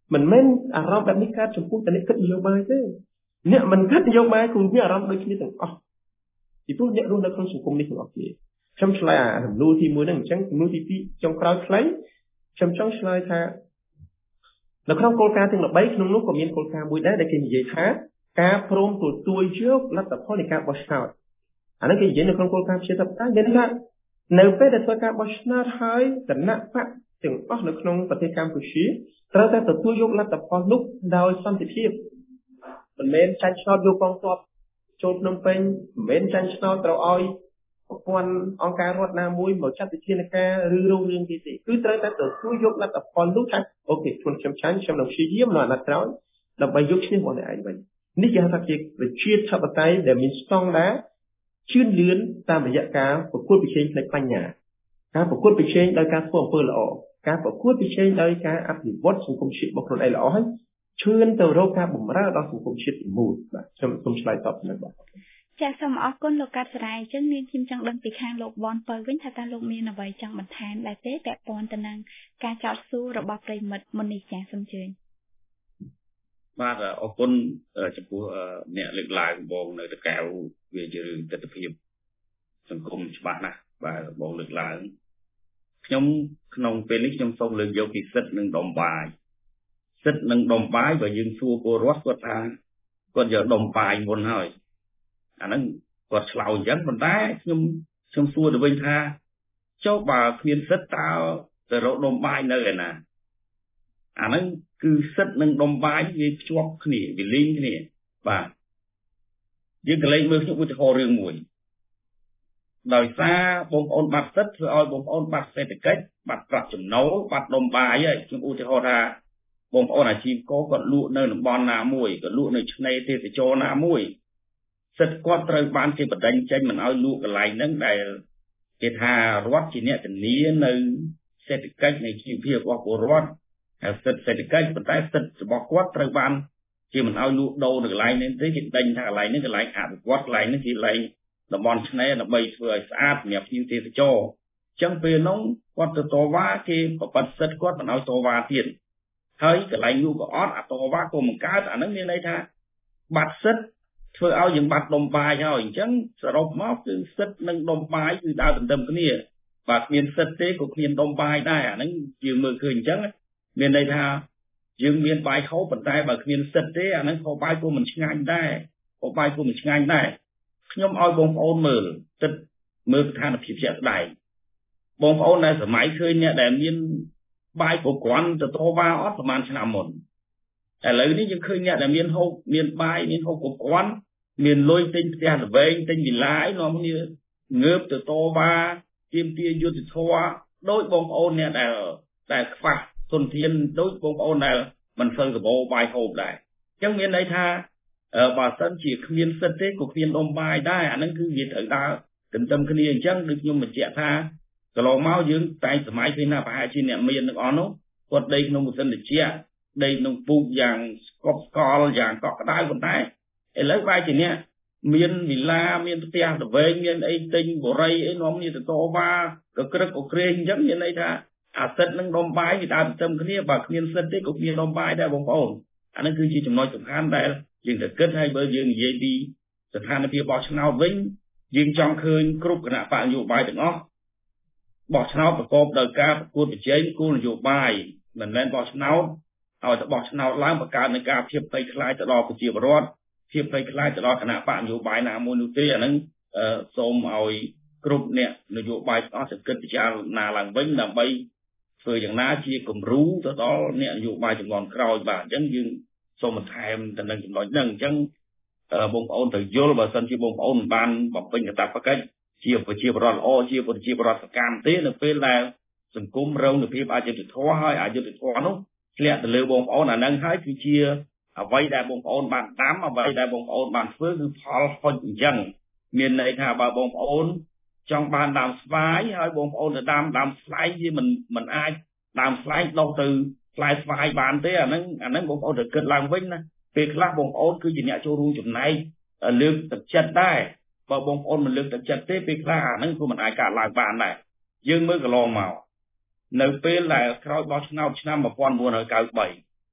mình men à rongแบบนี้កើតចំពោះតែអ្នកគិតនយោបាយទេអ្នកមិនគិតនយោបាយគឺមានអារម្មណ៍ដូចគ្នាទាំងអស់ពីព្រោះអ្នករស់នៅក្នុងសង្គមនេះទាំងអស់គ្នាខ្ញុំឆ្លើយអាសំណួរទីមួយហ្នឹងអញ្ចឹងសំណួរទីពីរចុងក្រោយខ្លីខ្ញុំចង់ឆ្លើយថានៅក្នុងគោលការណ៍ទាំងបីក្នុងនោះក៏មានគោលការណ៍មួយដែរដែលគេនិយាយថាការព្រមទទួលយកលទ្ធផលនៃការបោះឆ្នោតអានេះគេនិយាយនៅក្នុងគោលការណ៍ប្រជាធិបតេយ្យមានន័យថានៅពេលដែលធ្វើការបោះឆ្នោតហើយគណៈបកទាំងអស់នៅក្នុងប្រទេសកម្ពុជាត្រូវតែទទួលយកលទ្ធផលនោះដោយសន្តិភាពមិនមែនចាញ់ឆ្នោតយកកងទ័ពចូលភ្នំពេញមិនមែនចាញ់ឆ្នោតត្រូវឲ្យប្រព័ន្ធអង្គការរដ្ឋណាមួយមកចាត់វិធានការឬរោគរឿងទីទីគឺត្រូវតែទទួលយកលទ្ធផលនោះថាអូខេខ្លួនខ្ញុំចាញ់ខ្ញុំនឹងព្យាយាមនៅអាណត្តិក្រោយដើម្បីយកឈ្នះរបស់អ្នកឯងវិញនេះគេហៅថាជាប្រជាធិបតេយ្យដែលមានស្តង់ដារជឿនលឿនតាមរយៈការប្រកួតប្រជែងផ្នែកបញ្ញាការប្រកួតប្រជែងដោយការធ្វើអំពើល្អការប្រកួតប្រជែងដោយការអភិវឌ្ឍសង្គមជាតិរបស់ខ្លួនឯងល្អហើយឈឿនទៅរកការបម្រើដល់សង្គមជាតិទាំងមូលបាទខ្ញុំសូមឆ្លើយតបទៅបាទចាសសូមអរគុណលោកកាត់សរាយអញ្ចឹងនាងខ្ញុំចង់ដឹងពីខាងលោកបនពៅវិញថាតើលោកមានអ្វីចង់បន្ថែមដែរទេពាក់ព័ន្ធទៅនឹងការចោទសួររបស់ប្រិមិត្តមុននេះចាសសូមជឿបាទអរគុណចំពោះអ្នកលើកឡើងបងនៅតកៅវាជារឿងទស្សនវិជ្ជាសង្គមច្បាស់ណាស់បាទបងលើកឡើងខ្ញុំក្នុងពេលនេះខ្ញុំសូមលើកយកពីសិទ្ធិនិងដុំបាយសិទ្ធិនិងដុំបាយបើយើងសួរពលរដ្ឋគាត់ថាគាត់យកដុំបាយមុនហើយអាហ្នឹងគាត់ឆ្លោយអញ្ចឹងប៉ុន្តែខ្ញុំខ្ញុំសួរទៅវិញថាចុះបើគ្មានសិទ្ធិតើទៅរកដុំបាយនៅឯណាអាហ្នឹងគឺសិទ្ធិនិងដុំបាយវាភ្ជាប់គ្នាវាលីងគ្នាបាទយើងកលែងមើលខ្ញុំឧទាហរណ៍រឿងមួយដោយសារបងប្អូនបាត់សិទ្ធិធ្វើឲ្យបងប្អូនបាត់សេដ្ឋកិច្ចបាត់ប្រាក់ចំណូលបាត់ដុំបាយហើយខ្ញុំឧទាហរណ៍ថាបងប្អូនអាជីវករគាត់លក់នៅតំបន់ណាមួយគាត់លក់នៅឆ្នេរទេសចរណាមួយសិទ្ធិគាត់ត្រូវបានគេបណ្ដេញចេញមិនឲ្យលក់កន្លែងហ្នឹងដែលគេថារដ្ឋជាអ្នកធានានៅសេដ្ឋកិច្ចនៃជីវភាពរបស់ពលរដ្ឋហើយសិទ្ធិសេដ្ឋកិច្ចប៉ុន្តែសិទ្ធិរបស់គាត់ត្រូវបានគេមិនឲ្យលក់ដូរនៅកន្លែងនេះទេគេដេញថាកន្លែងនេះកន្លែងអភិវឌ្ឍកន្លែងនេះជាកន្លែងតំបន់ឆ្នេរដើម្បីធ្វើឲ្យស្អាតសម្រាប់ភ្ញៀវទេសចរអញ្ចឹងពេលនោះគាត់ទៅតវ៉ាគេបបិទសិទ្ធិគាត់មិនឲ្យតវ៉ាទៀតហើយកន្លែងលក់ក៏អត់អាតវ៉ាក៏មិនកើតអានឹងមានន័យថាបាត់សិទ្ធិធ្វើឲ្យយើងបាត់ដុំបាយហើយអញ្ចឹងសរុបមកគឺសិទ្ធិនិងដុំបាយគឺដើរទន្ទឹមគ្នាបើគ្មានសិទ្ធិទេក៏គ្មានដុំបាយដែរអាហ្នឹងយើងមើលឃើញអញ្ចឹងមានន័យថាយើងមានបាយហូបប៉ុន្តែបើគ្មានសិទ្ធិទេអាហ្នឹងក៏បាយក៏មិនឆ្ងាញ់ដែរក៏បាយក៏មិនឆ្ងាញ់ដែរខ្ញុំឲ្យបងប្អូនមើលទិដ្ឋមើលស្ថានភាពជាក់ស្ដែងបងប្អូនដែលសម័យឃើញអ្នកដែលមានបាយគ្រប់គ្រាន់ទៅតវ៉ាអត់ប្រហែលឆ្នាំមុនឥឡូវនេះយើងឃើញអ្នកដែលមានហូបមានបាយមានហូបគ្រប់គ្រាន់មានលុយទិញផ្ទះល្វែងទិញវិឡាអីនាំគ្នាងើបទៅតវ៉ាទាមទារយុត្តិធម៌ដោយបងប្អូនអ្នកដែលដែលខ្វះធនធានដោយបងប្អូនដែលមិនសូវសម្បូរបាយហូបដែរអញ្ចឹងមានន័យថាបើសិនជាគ្មានសិទ្ធិទេក៏គ្មានដុំបាយដែរអាហ្នឹងគឺវាត្រូវដើរទន្ទឹមគ្នាអញ្ចឹងដូចខ្ញុំបញ្ជាក់ថាកន្លងមកយើងតែសម័យពេលណាប្រហែលជាអ្នកមានទាំងអស់នោះគាត់ដេកក្នុងម៉ាស៊ីនត្រជាក់ដេកក្នុងពូកយ៉ាងស្កប់ស្កល់យ៉ាងកក់ក្ដៅប៉ុន្តែឥឡូវបែរជាអ្នកមានវិឡាមានផ្ទះល្វែងមានអីទិញបរិយអីនាំគ្នាទៅតវ៉ាក៏ក្រឹកក៏ក្រែងអញ្ចឹងមានន័យថាអាសិទ្ធិនឹងដុំបាយវាដើរទន្ទឹមគ្នាបើគ្មានសិទ្ធិទេក៏គ្មានដុំបាយដែរបងប្អូនអានេះគឺជាចំណុចសំខាន់ដែលយើងត្រូវគិតហើយបើយើងនិយាយពីស្ថានភាពបោះឆ្នោតវិញយើងចង់ឃើញគ្រប់គណៈបកនយោបាយទាំងអស់បោះឆ្នោតប្រកបដោយការប្រកួតប្រជែងគោលនយោបាយមិនមែនបោះឆ្នោតឲ្យតែបោះឆ្នោតឡើងបង្កើតនៃការភាពភ័យខ្លាចទៅដល់ប្រជាពលរដ្ឋភាពភ័យខ្លាចទៅដល់គណៈបកនយោបាយណាមួយនោះទេអាហ្នឹងសូមឲ្យគ្រប់អ្នកនយោបាយទាំងអស់សង្កេតពិចារណាឡើងវិញដើម្បីធ្វើយ៉ាងណាជាគំរូទៅដល់អ្នកនយោបាយចំនួនក្រោយបាទអញ្ចឹងយើងសូមបន្ថែមទៅនឹងចំណុចហ្នឹងអញ្ចឹងបងប្អូនត្រូវយល់បើសិនជាបងប្អូនមិនបានបំពេញកាតព្វកិច្ចជាប្រជាពលរដ្ឋល្អជាប្រជាពលរដ្ឋសកម្មទេនៅពេលដែលសង្គមរងនូវភាពអយុត្តិធម៌ហើយអយុត្តិធម៌នោះធ្លាក់ទៅលើបងប្អូនអាហ្នឹងហើយគឺជាអ្វីដែលបងប្អូនបានតាមអ្វីដែលបងប្អូនបានធ្វើគឺផលហុចអញ្ចឹងមានន័យថាបើបងប្អូនចង់បានដើមស្វាយហើយបងប្អូនទៅដើមដើមស្លែងវាមិនមិនអាចដើមស្លែងដុះទៅផ្លែស្វាយបានទេអាហ្នឹងអាហ្នឹងបងប្អូនត្រូវគិតឡើងវិញណាពេលខ្លះបងប្អូនគឺជាអ្នកចូលរួមចំណែកលើកទឹកចិត្តដែរបើបងប្អូនមិនលើកទឹកចិត្តទេពេលខ្លះអាហ្នឹងក៏មិនអាចកើតឡើងបានដែរយើងមើលកន្លងមកនៅពេលដែលក្រោយបោះឆ្នោតឆ្នាំnineteen ninety-three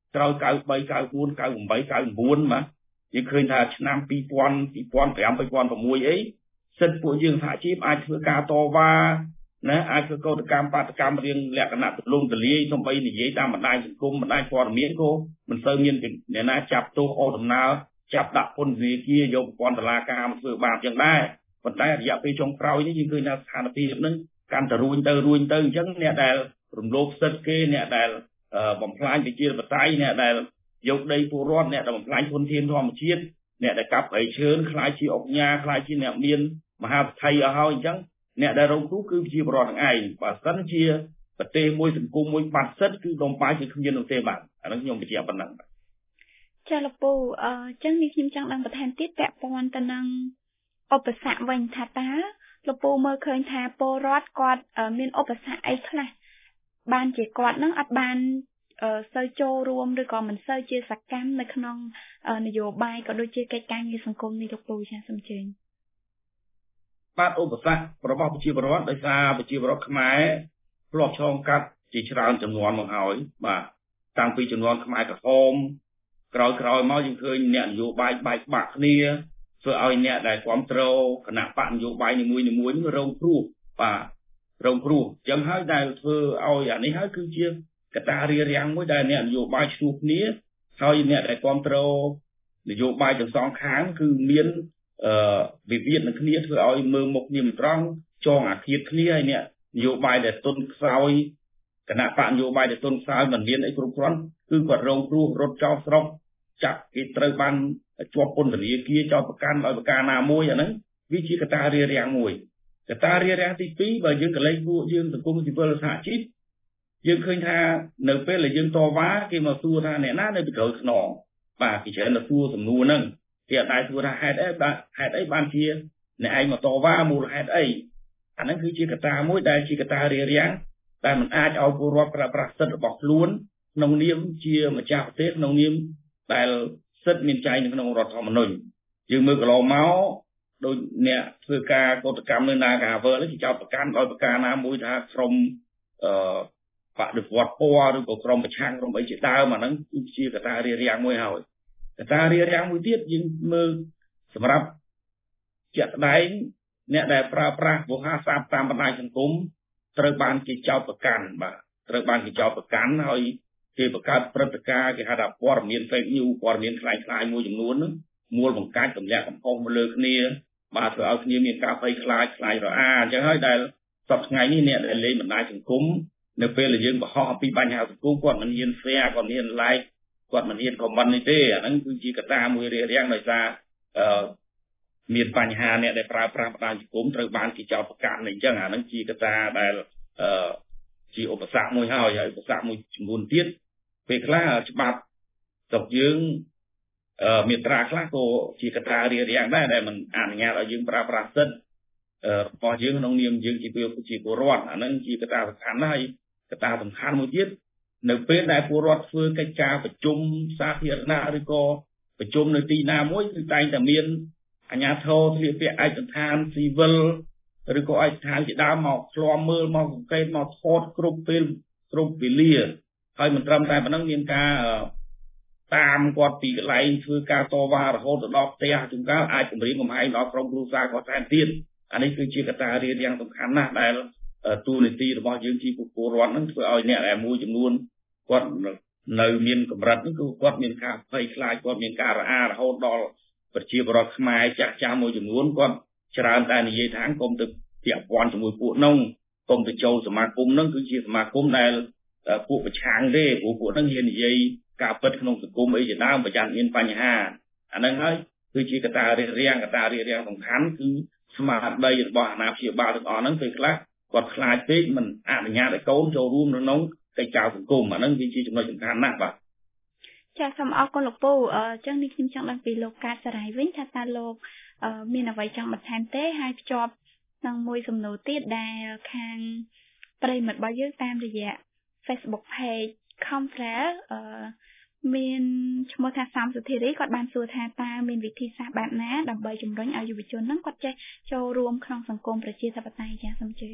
ក្រោយ93 94 98 99បាទយើងឃើញថាឆ្នាំ2000 2005 2006អីសិទ្ធិពួកយើងសហជីពអាចធ្វើការតវ៉ាណាអាចធ្វើកោតកម្មបាតកម្មរៀងលក្ខណៈទលំទលាយសំបីនិយាយតាមបណ្ដាញសង្គមបណ្ដាញព័ត៌មានក៏មិនសូវមានអ្នកណាចាប់ទោសអូដំណើរចាប់ដាក់ពន្ធនាគារយកប្រព័ន្ធតុលាការមកធ្វើបាបយ៉ាងដែរប៉ុន្តែរយៈពេលចុងក្រោយនេះយើងឃើញថាស្ថានភាពហ្នឹងកាន់តែរួញទៅរួញទៅអញ្ចឹងអ្នកដែលរំលោភសិទ្ធិគេអ្នកដែលបំផ្លាញប្រជាធិបតេយ្យអ្នកដែលយកដីពលរដ្ឋអ្នកដែលបំផ្លាញធនធានធម្មជាតិអ្នកដែលកាប់ព្រៃឈើខ្លាចជាអង្គញាខ្លាចជាអ្នកមានមហាវិថីអស់ហើយអញ្ចឹងអ្នកដែលរងគ្រោះគឺជាប្រជាពលរដ្ឋទាំងឯងបើសិនជាប្រទេសមួយសង្គមមួយបាត់សិទ្ធិគឺដុំបាយគឺគ្មាននោះទេបាទអានេះខ្ញុំបញ្ជាក់ប៉ុណ្ណឹងបាទចាលោកពូអញ្ចឹងនេះខ្ញុំចង់ដឹងបន្ថែមទៀតពាក់ព័ន្ធទៅនឹងឧបសគ្គវិញថាតើលោកពូមើលឃើញថាពលរដ្ឋគាត់មានឧបសគ្គអីខ្លះបានជាគាត់នឹងអត់បានសូវចូលរួមឬក៏មិនសូវជាសកម្មនៅក្នុងនយោបាយក៏ដូចជាកិច្ចការងារសង្គមនេះលោកពូចាសូមជឿបាទឧបសគ្គរបស់ប្រជាពលរដ្ឋដោយសារប្រជាពលរដ្ឋខ្មែរធ្លាប់ឆ្លងកាត់ជាច្រើនចំនួនមកហើយបាទតាំងពីចំនួនខ្មែរក្រហមក្រោយក្រោយមកយើងឃើញអ្នកនយោបាយបែកបាក់គ្នាធ្វើឲ្យអ្នកដែលគ្រប់គ្រងគណៈបកនយោបាយនីមួយៗនឹងរងគ្រោះបាទរងគ្រោះអញ្ចឹងហើយដែលធ្វើឲ្យអានេះហើយគឺជាកត្តារារាំងមួយដែលអ្នកនយោបាយឆ្លោះគ្នាហើយអ្នកដែលគ្រប់គ្រងនយោបាយទាំងសងខាងគឺមានអឺវិវាទនឹងគ្នាធ្វើឲ្យមើលមុខគ្នាមិនត្រង់ចងអាឃាតគ្នាហើយអ្នកនយោបាយដែលទុនខ្សោយគណៈបកនយោបាយដែលទុនខ្សោយមិនមានអីគ្រប់គ្រាន់គឺគាត់រងគ្រោះរត់ចោលស្រុកចាក់គេត្រូវបានជាប់ពន្ធនាគារចោទប្រកាន់ដោយប្រការណាមួយអាហ្នឹងវាជាកត្តារារាំងមួយកត្តារារាំងទីពីរបើយើងកលែងពួកយើងសង្គមស៊ីវិលសហជីពយើងឃើញថានៅពេលដែលយើងតវ៉ាគេមកសួរថាអ្នកណានៅពីក្រោយខ្នងបាទគេច្រើនទៅសួរសំណួរហ្នឹងគេអត់ដែរសួរថាហេតុអីបាទហេតុអីបានជាអ្នកឯងមកតវ៉ាមូលហេតុអីអាហ្នឹងគឺជាកត្តាមួយដែលជាកត្តារារាំងតែมันអាចឲ្យពលរដ្ឋប្រើប្រាស់សិទ្ធិរបស់ខ្លួនក្នុងនាមជាម្ចាស់ប្រទេសក្នុងនាមដែលសិទ្ធិមានចែងនៅក្នុងរដ្ឋធម្មនុញ្ញយើងមើលកន្លងមកដោយអ្នកធ្វើការកោតកម្មនៅនាការវើលគេចោទប្រកាន់ដោយប្រការណាមួយថាក្រុមអឺបដិវត្តពណ៌ឬក៏ក្រុមប្រឆាំងក្រុមអីជាដើមអាហ្នឹងគឺជាកត្តារារាំងមួយហើយកត្តារារាំងមួយទៀតយើងមើលសម្រាប់ជាក់ស្ដែងអ្នកដែលប្រើប្រាស់វោហារស័ព្ទតាមបណ្ដាញសង្គមត្រូវបានគេចោទប្រកាន់បាទត្រូវបានគេចោទប្រកាន់ហើយគេបង្កើតព្រឹត្តិការណ៍គេហៅថាព័ត៌មាន fake news ព័ត៌មានคล้ายៗមួយចំនួនហ្នឹងមូលបង្កាច់ទម្លាក់កំហុសមកលើគ្នាបាទធ្វើឲ្យគ្នាមានការភ័យខ្លាចខ្លាចរអាអញ្ចឹងហើយដែលសប្តាហ៍ថ្ងៃនេះអ្នកដែលលេងបណ្ដាញសង្គមនៅពេលដែលយើងបង្ហោះអំពីបញ្ហាសង្គមគាត់មិនហ៊ាន share គាត់មិនហ៊ាន like គាត់មិនហ៊ាន comment នេះទេអាហ្នឹងគឺជាកត្តាមួយរារាំងដោយសារអឺមានបញ្ហាអ្នកដែលប្រើប្រាស់បណ្ដាញសង្គមត្រូវបានគេចោទប្រកាន់អញ្ចឹងអាហ្នឹងជាកត្តាដែលអឺជាឧបសគ្គមួយហើយហើយឧបសគ្គមួយចំនួនទៀតពេលខ្លះច្បាប់ស្រុកយើងអឺមាត្រាខ្លះក៏ជាកត្តារារាំងដែរដែលមិនអនុញ្ញាតឲ្យយើងប្រើប្រាស់សិទ្ធិរបស់យើងក្នុងនាមយើងជាជាពលរដ្ឋអាហ្នឹងជាកត្តាសំខាន់ណាស់ហើយកត្តាសំខាន់មួយទៀតនៅពេលដែលពលរដ្ឋធ្វើកិច្ចការប្រជុំសាធារណៈឬក៏ប្រជុំនៅទីណាមួយគឺតែងតែមានអាជ្ញាធរស្លៀកពាក់ឯកសណ្ឋានស៊ីវិលឬក៏ឯកសណ្ឋានជាដើមមកឃ្លាំមើលមកសង្កេតមកថតគ្រប់ពេលគ្រប់វេលាហើយមិនត្រឹមតែប៉ុណ្ណឹងមានការតាមគាត់ពីកន្លែងធ្វើការតវ៉ារហូតទៅដល់ផ្ទះជួនកាលអាចគម្រាមកំហែងដល់ក្រុមគ្រួសារគាត់ថែមទៀតអានេះគឺជាកត្តារារាំងសំខាន់ណាស់ដែលទូនីតិរបស់យើងជាពលរដ្ឋហ្នឹងធ្វើឲ្យអ្នកដែលមួយចំនួនគាត់នៅមានកម្រិតហ្នឹងគឺគាត់មានការភ័យខ្លាចគាត់មានការរអារហូតដល់ប្រជាពលរដ្ឋខ្មែរចាស់ចាស់មួយចំនួនគាត់ច្រើនតែនិយាយថាកុំទៅពាក់ព័ន្ធជាមួយពួកនោះកុំទៅចូលសមាគមហ្នឹងគឺជាសមាគមដែលពួកប្រឆាំងទេព្រោះពួកហ្នឹងនិយាយការពិតក្នុងសង្គមអីជាដើមប្រយ័ត្នមានបញ្ហាអាហ្នឹងហើយគឺជាកត្តារារាំងកត្តារារាំងសំខាន់គឺស្មារតីរបស់អាណាព្យាបាលទាំងអស់ហ្នឹងពេលខ្លះគាត់ខ្លាចពេកមិនអនុញ្ញាតឲ្យកូនចូលរួមនៅក្នុងកិច្ចការសង្គមអាហ្នឹងវាជាចំណុចសំខាន់ណាស់បាទចាសូមអរគុណលោកពូអញ្ចឹងនេះខ្ញុំចង់ដឹងពីលោកកាតសរាយវិញថាតើលោកមានអ្វីចង់បន្ថែមទេហើយភ្ជាប់នឹងមួយសំណួរទៀតដែលខាងប្រិមិត្តរបស់យើងតាមរយៈ Facebook page Confrere អឺមានឈ្មោះថាសំសុធារីគាត់បានសួរថាតើមានវិធីសាស្ត្របែបណាដើម្បីជំរុញឲ្យយុវជនហ្នឹងគាត់ចេះចូលរួមក្នុងសង្គមប្រជាធិបតេយ្យចាសូមជឿ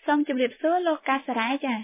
សូមជម្រាបសួរលោកកាសរ៉ាចា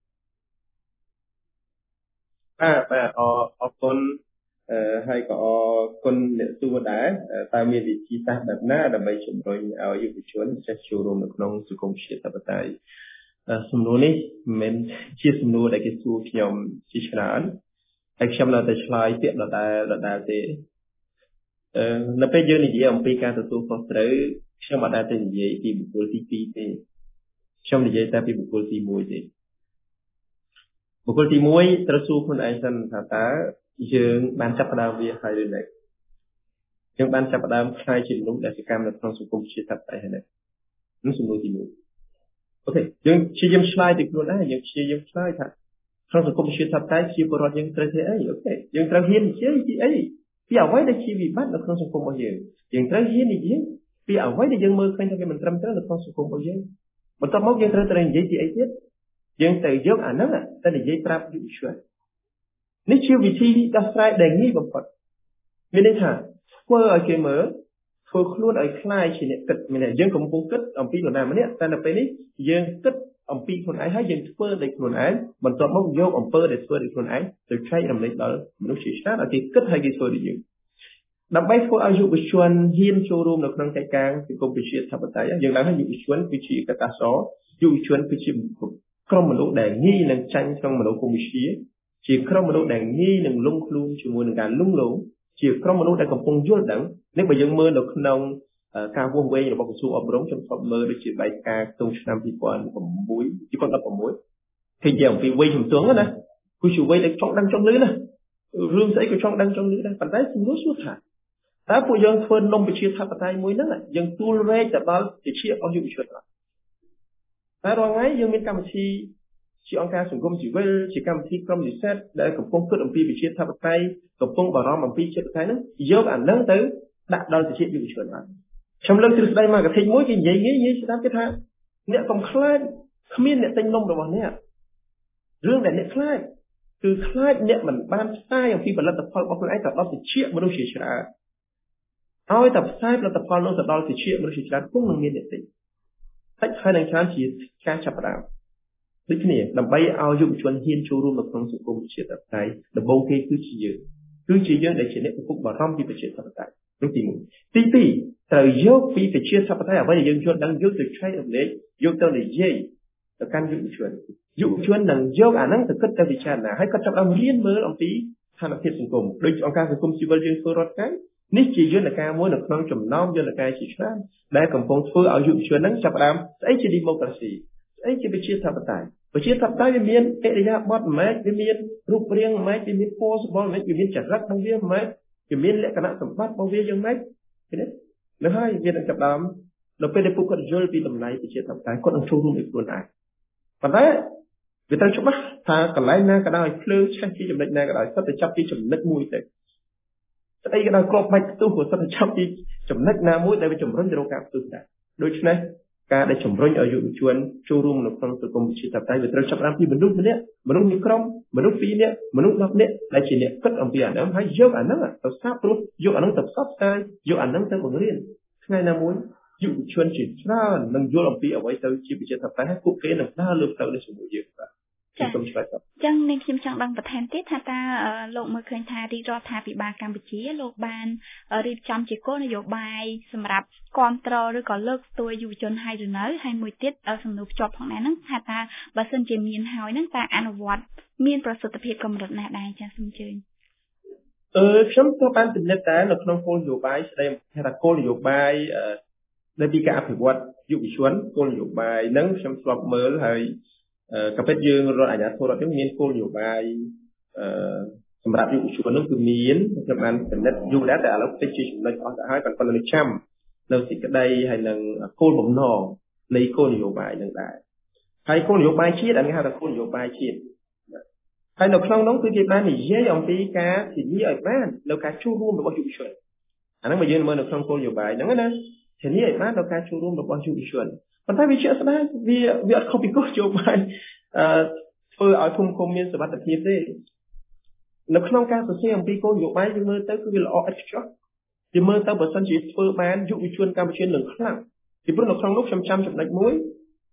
បាទបាទអរគុណអឺហើយក៏អរគុណអ្នកសួរដែរតើមានវិធីសាស្ត្របែបណាដើម្បីជំរុញឲ្យយុវជនចេះចូលរួមនៅក្នុងសង្គមជាតិធិបតេយ្យសំណួរនេះមិនជាសំណួរដែលគេសួរខ្ញុំជាច្រើនហើយខ្ញុំនៅតែឆ្លើយពាក្យដដែលដដែលទេអឺនៅពេលយើងនិយាយអំពីការទទួលខុសត្រូវខ្ញុំអត់ដែលទៅនិយាយពីបុគ្គលទីពីរទេខ្ញុំនិយាយតែពីបុគ្គលទីមួយទេបុគ្គលទីមួយត្រូវសួរខ្លួនឯងសិនថាតើយើងបានចាប់ផ្ដើមវាហើយឬនៅយើងបានចាប់ផ្ដើមខ្លាយជាមនុស្សដែលសកម្មនៅក្នុងសង្គមជាតិធិបតេយ្យហើយនៅនោះសំណួរទីមួយអូខេយើងព្យាយាមឆ្លើយទៅខ្លួនឯងយើងព្យាយាមឆ្លើយថាក្នុងសង្គមជាតិធិបតេយ្យជាពលរដ្ឋយើងត្រូវធ្វើអីអូខេយើងត្រូវហ៊ាននិយាយពីអីពីអ្វីដែលជាវិបត្តិនៅក្នុងសង្គមរបស់យើងយើងត្រូវហ៊ាននិយាយពីអ្វីដែលយើងមើលឃើញថាវាមិនត្រឹមត្រូវនៅក្នុងសង្គមរបស់យើងបន្ទាប់មកយើងត្រូវតែនិយាយពីអីទៀតយើងត្រូវយកអាហ្នឹងទៅនិយាយប្រាប់យុវជននេះជាវិធីដោះស្រាយដែលងាយបំផុតមានន័យថាធ្វើឲ្យគេមើលធ្វើខ្លួនឲ្យខ្លាយជាអ្នកគិតមានន័យយើងកំពុងគិតអំពីនរណាម្នាក់តែនៅពេលនេះយើងគិតអំពីខ្លួនឯងហើយយើងធ្វើដោយខ្លួនឯងបន្ទាប់មកយកអំពើដែលធ្វើដោយខ្លួនឯងទៅចែករំលែកដល់មនុស្សជាច្រើនឲ្យគេគិតហើយគេធ្វើដូចយើងដើម្បីធ្វើឲ្យយុវជនហ៊ានចូលរួមនៅក្នុងកិច្ចការសង្គមប្រជាធិបតេយ្យយើងឡើងថាយុវជនគឺជាកត្តាសយុវជនគឺជាក្រុមមនុស្សដែលងាយនឹងចាញ់ក្នុងមនោគមវិជ្ជាជាក្រុមមនុស្សដែលងាយនឹងលងខ្លួនជាមួយនឹងការលងលោមជាក្រុមមនុស្សដែលកំពុងយល់ដឹងនេះបើយើងមើលនៅក្នុងការវាស់វែងរបស់ក្រសួងអប់រំខ្ញុំធ្លាប់មើលដូចជាបែបការក្នុងឆ្នាំពីរពាន់ប្រាំមួយ ពីរពាន់ដប់ប្រាំមួយឃើញយ៉ាងពីវ័យជំទង់ណាគឺជាវ័យដែលចង់ដឹងចង់លឺណារឿងស្អីក៏ចង់ដឹងចង់លឺដែរប៉ុន្តែជំនួសសួរថាតើពួកយើងធ្វើនំប្រជាធិបតេយ្យមួយហ្នឹងយើងទូលរែកទៅដល់ជាជារបស់យុវជនអត់តែរាល់ថ្ងៃយើងមានកម្មវិធីជាអង្គការសង្គមស៊ីវិលជាកម្មវិធីក្រុមនិស្សិតដែលកំពុងគិតអំពីប្រជាធិបតេយ្យកំពុងបារម្ភអំពីជាតិធិបតេយ្យហ្នឹងយកអាហ្នឹងទៅដាក់ដល់ជាយុវជនអត់ខ្ញុំលើកទ្រឹស្ដីមកកថាមួយគេនិយាយងាយងាយស្ដាប់គេថាអ្នកកុំខ្លាចគ្មានអ្នកទិញនំរបស់អ្នករឿងដែលអ្នកខ្លាចគឺខ្លាចអ្នកមិនបានផ្សាយអំពីផលិតផលរបស់ខ្លួនឯងទៅដល់ជាមនុស្សជាច្រើនឲ្យតែផ្សាយផលិតផលនោះទៅដល់ជាមនុស្សជាច្រើនគង់នឹងមានអ្នកទិញតែហើយនឹងច្រើនជាការចាប់ផ្ដើមដូចគ្នាដើម្បីឲ្យយុវជនហ៊ានចូលរួមនៅក្នុងសង្គមប្រជាធិបតេយ្យដំបូងគេគឺជាយើងគឺជាយើងដែលជាអ្នកកំពុងបារម្ភពីប្រជាធិបតេយ្យនោះទីមួយទីពីរត្រូវយកពីប្រជាធិបតេយ្យអ្វីដែលយើងយល់ដឹងយកទៅចែករំលែកយកទៅនិយាយទៅកាន់យុវជនយុវជននឹងយកអាហ្នឹងទៅគិតទៅពិចារណាហើយគាត់ចាប់ដើមរៀនមើលអំពីស្ថានភាពសង្គមដូចអង្គការសង្គមស៊ីវិលយើងធ្វើរាល់ថ្ងៃនេះជាយន្តការមួយនៅក្នុងចំណោមយន្តការជាច្រើនដែលកំពុងធ្វើឲ្យយុវជនហ្នឹងចាប់ដើមស្អីជា democracy ស្អីជាប្រជាធិបតេយ្យប្រជាធិបតេយ្យវាមានអរិយាប័ត្រម៉េចវាមានរូបរាងម៉េចវាមានពណ៌សម្បុរម៉េចវាមានចរិតរបស់វាម៉េចវាមានលក្ខណៈសម្បត្តិរបស់វាយ៉ាងម៉េចឃើញទេនៅហើយវានឹងចាប់ដើមដល់ពេលដែលពួកគាត់យល់ពីតម្លៃប្រជាធិបតេយ្យគាត់នឹងចូលរួមដោយខ្លួនឯងប៉ុន្តែវាត្រូវច្បាស់ថាកន្លែងណាក៏ដោយភ្លើងឆេះពីចំណុចណាក៏ដោយសុទ្ធតែចាប់ពីចំណុចមួយទៅស្អីក៏ដោយគ្រាប់បាច់ផ្ទុះក៏សុទ្ធតែចាប់ពីចំណុចណាមួយដែលវាជំរុញទៅរកការផ្ទុះដែរដូច្នេះការដែលជំរុញឲ្យយុវជនចូលរួមនៅក្នុងសង្គមប្រជាធិបតេយ្យវាត្រូវចាប់ផ្ដើមពីមនុស្សម្នាក់មនុស្សមួយក្រុមមនុស្សពីរនាក់មនុស្សដប់នាក់ដែលជាអ្នកគិតអំពីអាហ្នឹងហើយយកអាហ្នឹងទៅសាបព្រោះយកអាហ្នឹងទៅផ្សព្វផ្សាយយកអាហ្នឹងទៅបង្រៀនថ្ងៃណាមួយយុវជនជាច្រើននឹងយល់អំពីអ្វីទៅជាប្រជាធិបតេយ្យហើយពួកគេនឹងដើរលើផ្លូវនេះជាមួយយើងបាទចា៎អញ្ចឹងនាងខ្ញុំចង់ដឹងបន្ថែមទៀតថាតើលោកមើលឃើញថារាជរដ្ឋាភិបាលកម្ពុជាលោកបានរៀបចំជាគោលនយោបាយសម្រាប់គ្រប់គ្រងឬក៏លើកស្ទួយយុវជនហើយឬនៅហើយមួយទៀតសំណួរភ្ជាប់ផងដែរហ្នឹងថាតើបើសិនជាមានហើយហ្នឹងតើអនុវត្តមានប្រសិទ្ធភាពកម្រិតណាដែរចា៎សូមអញ្ជើញអឺខ្ញុំក៏បានពិនិត្យដែរនៅក្នុងគោលនយោបាយស្ដីថាគោលនយោបាយនៅពីការអភិវឌ្ឍយុវជនគោលនយោបាយហ្នឹងខ្ញុំធ្លាប់មើលហើយក៏ពិតយើងរដ្ឋអាជ្ញាធររដ្ឋយើងមានគោលនយោបាយអឺសម្រាប់យុវជននោះគឺមានខ្ញុំបានពិនិត្យយូរដែរតែឥឡូវតិចជាចំណុចអស់ទៅហើយប៉ុន្តែនៅចាំនៅសេចក្តីហើយនឹងគោលបំណងនៃគោលនយោបាយនឹងដែរហើយគោលនយោបាយជាតិគេហៅថាគោលនយោបាយជាតិហើយនៅក្នុងនោះគឺគេបាននិយាយអំពីការធានាឲ្យបាននៅការចូលរួមរបស់យុវជនអាហ្នឹងមកយើងមើលនៅក្នុងគោលនយោបាយហ្នឹងណាធានាឲ្យបាននៅការចូលរួមរបស់យុវជនប៉ុន្តែវាជាក់ស្ដែងវាវាអត់ខុសពីគោលនយោបាយអឺធ្វើឲ្យភូមិឃុំមានសុវត្ថិភាពទេនៅក្នុងការសរសេរអំពីគោលនយោបាយយើងមើលទៅគឺវាល្អឥតខ្ចោះយើងមើលទៅបើសិនជាធ្វើបានយុវជនកម្ពុជានឹងខ្លាំងពីព្រោះនៅក្នុងនោះខ្ញុំចាំចំណុចមួយ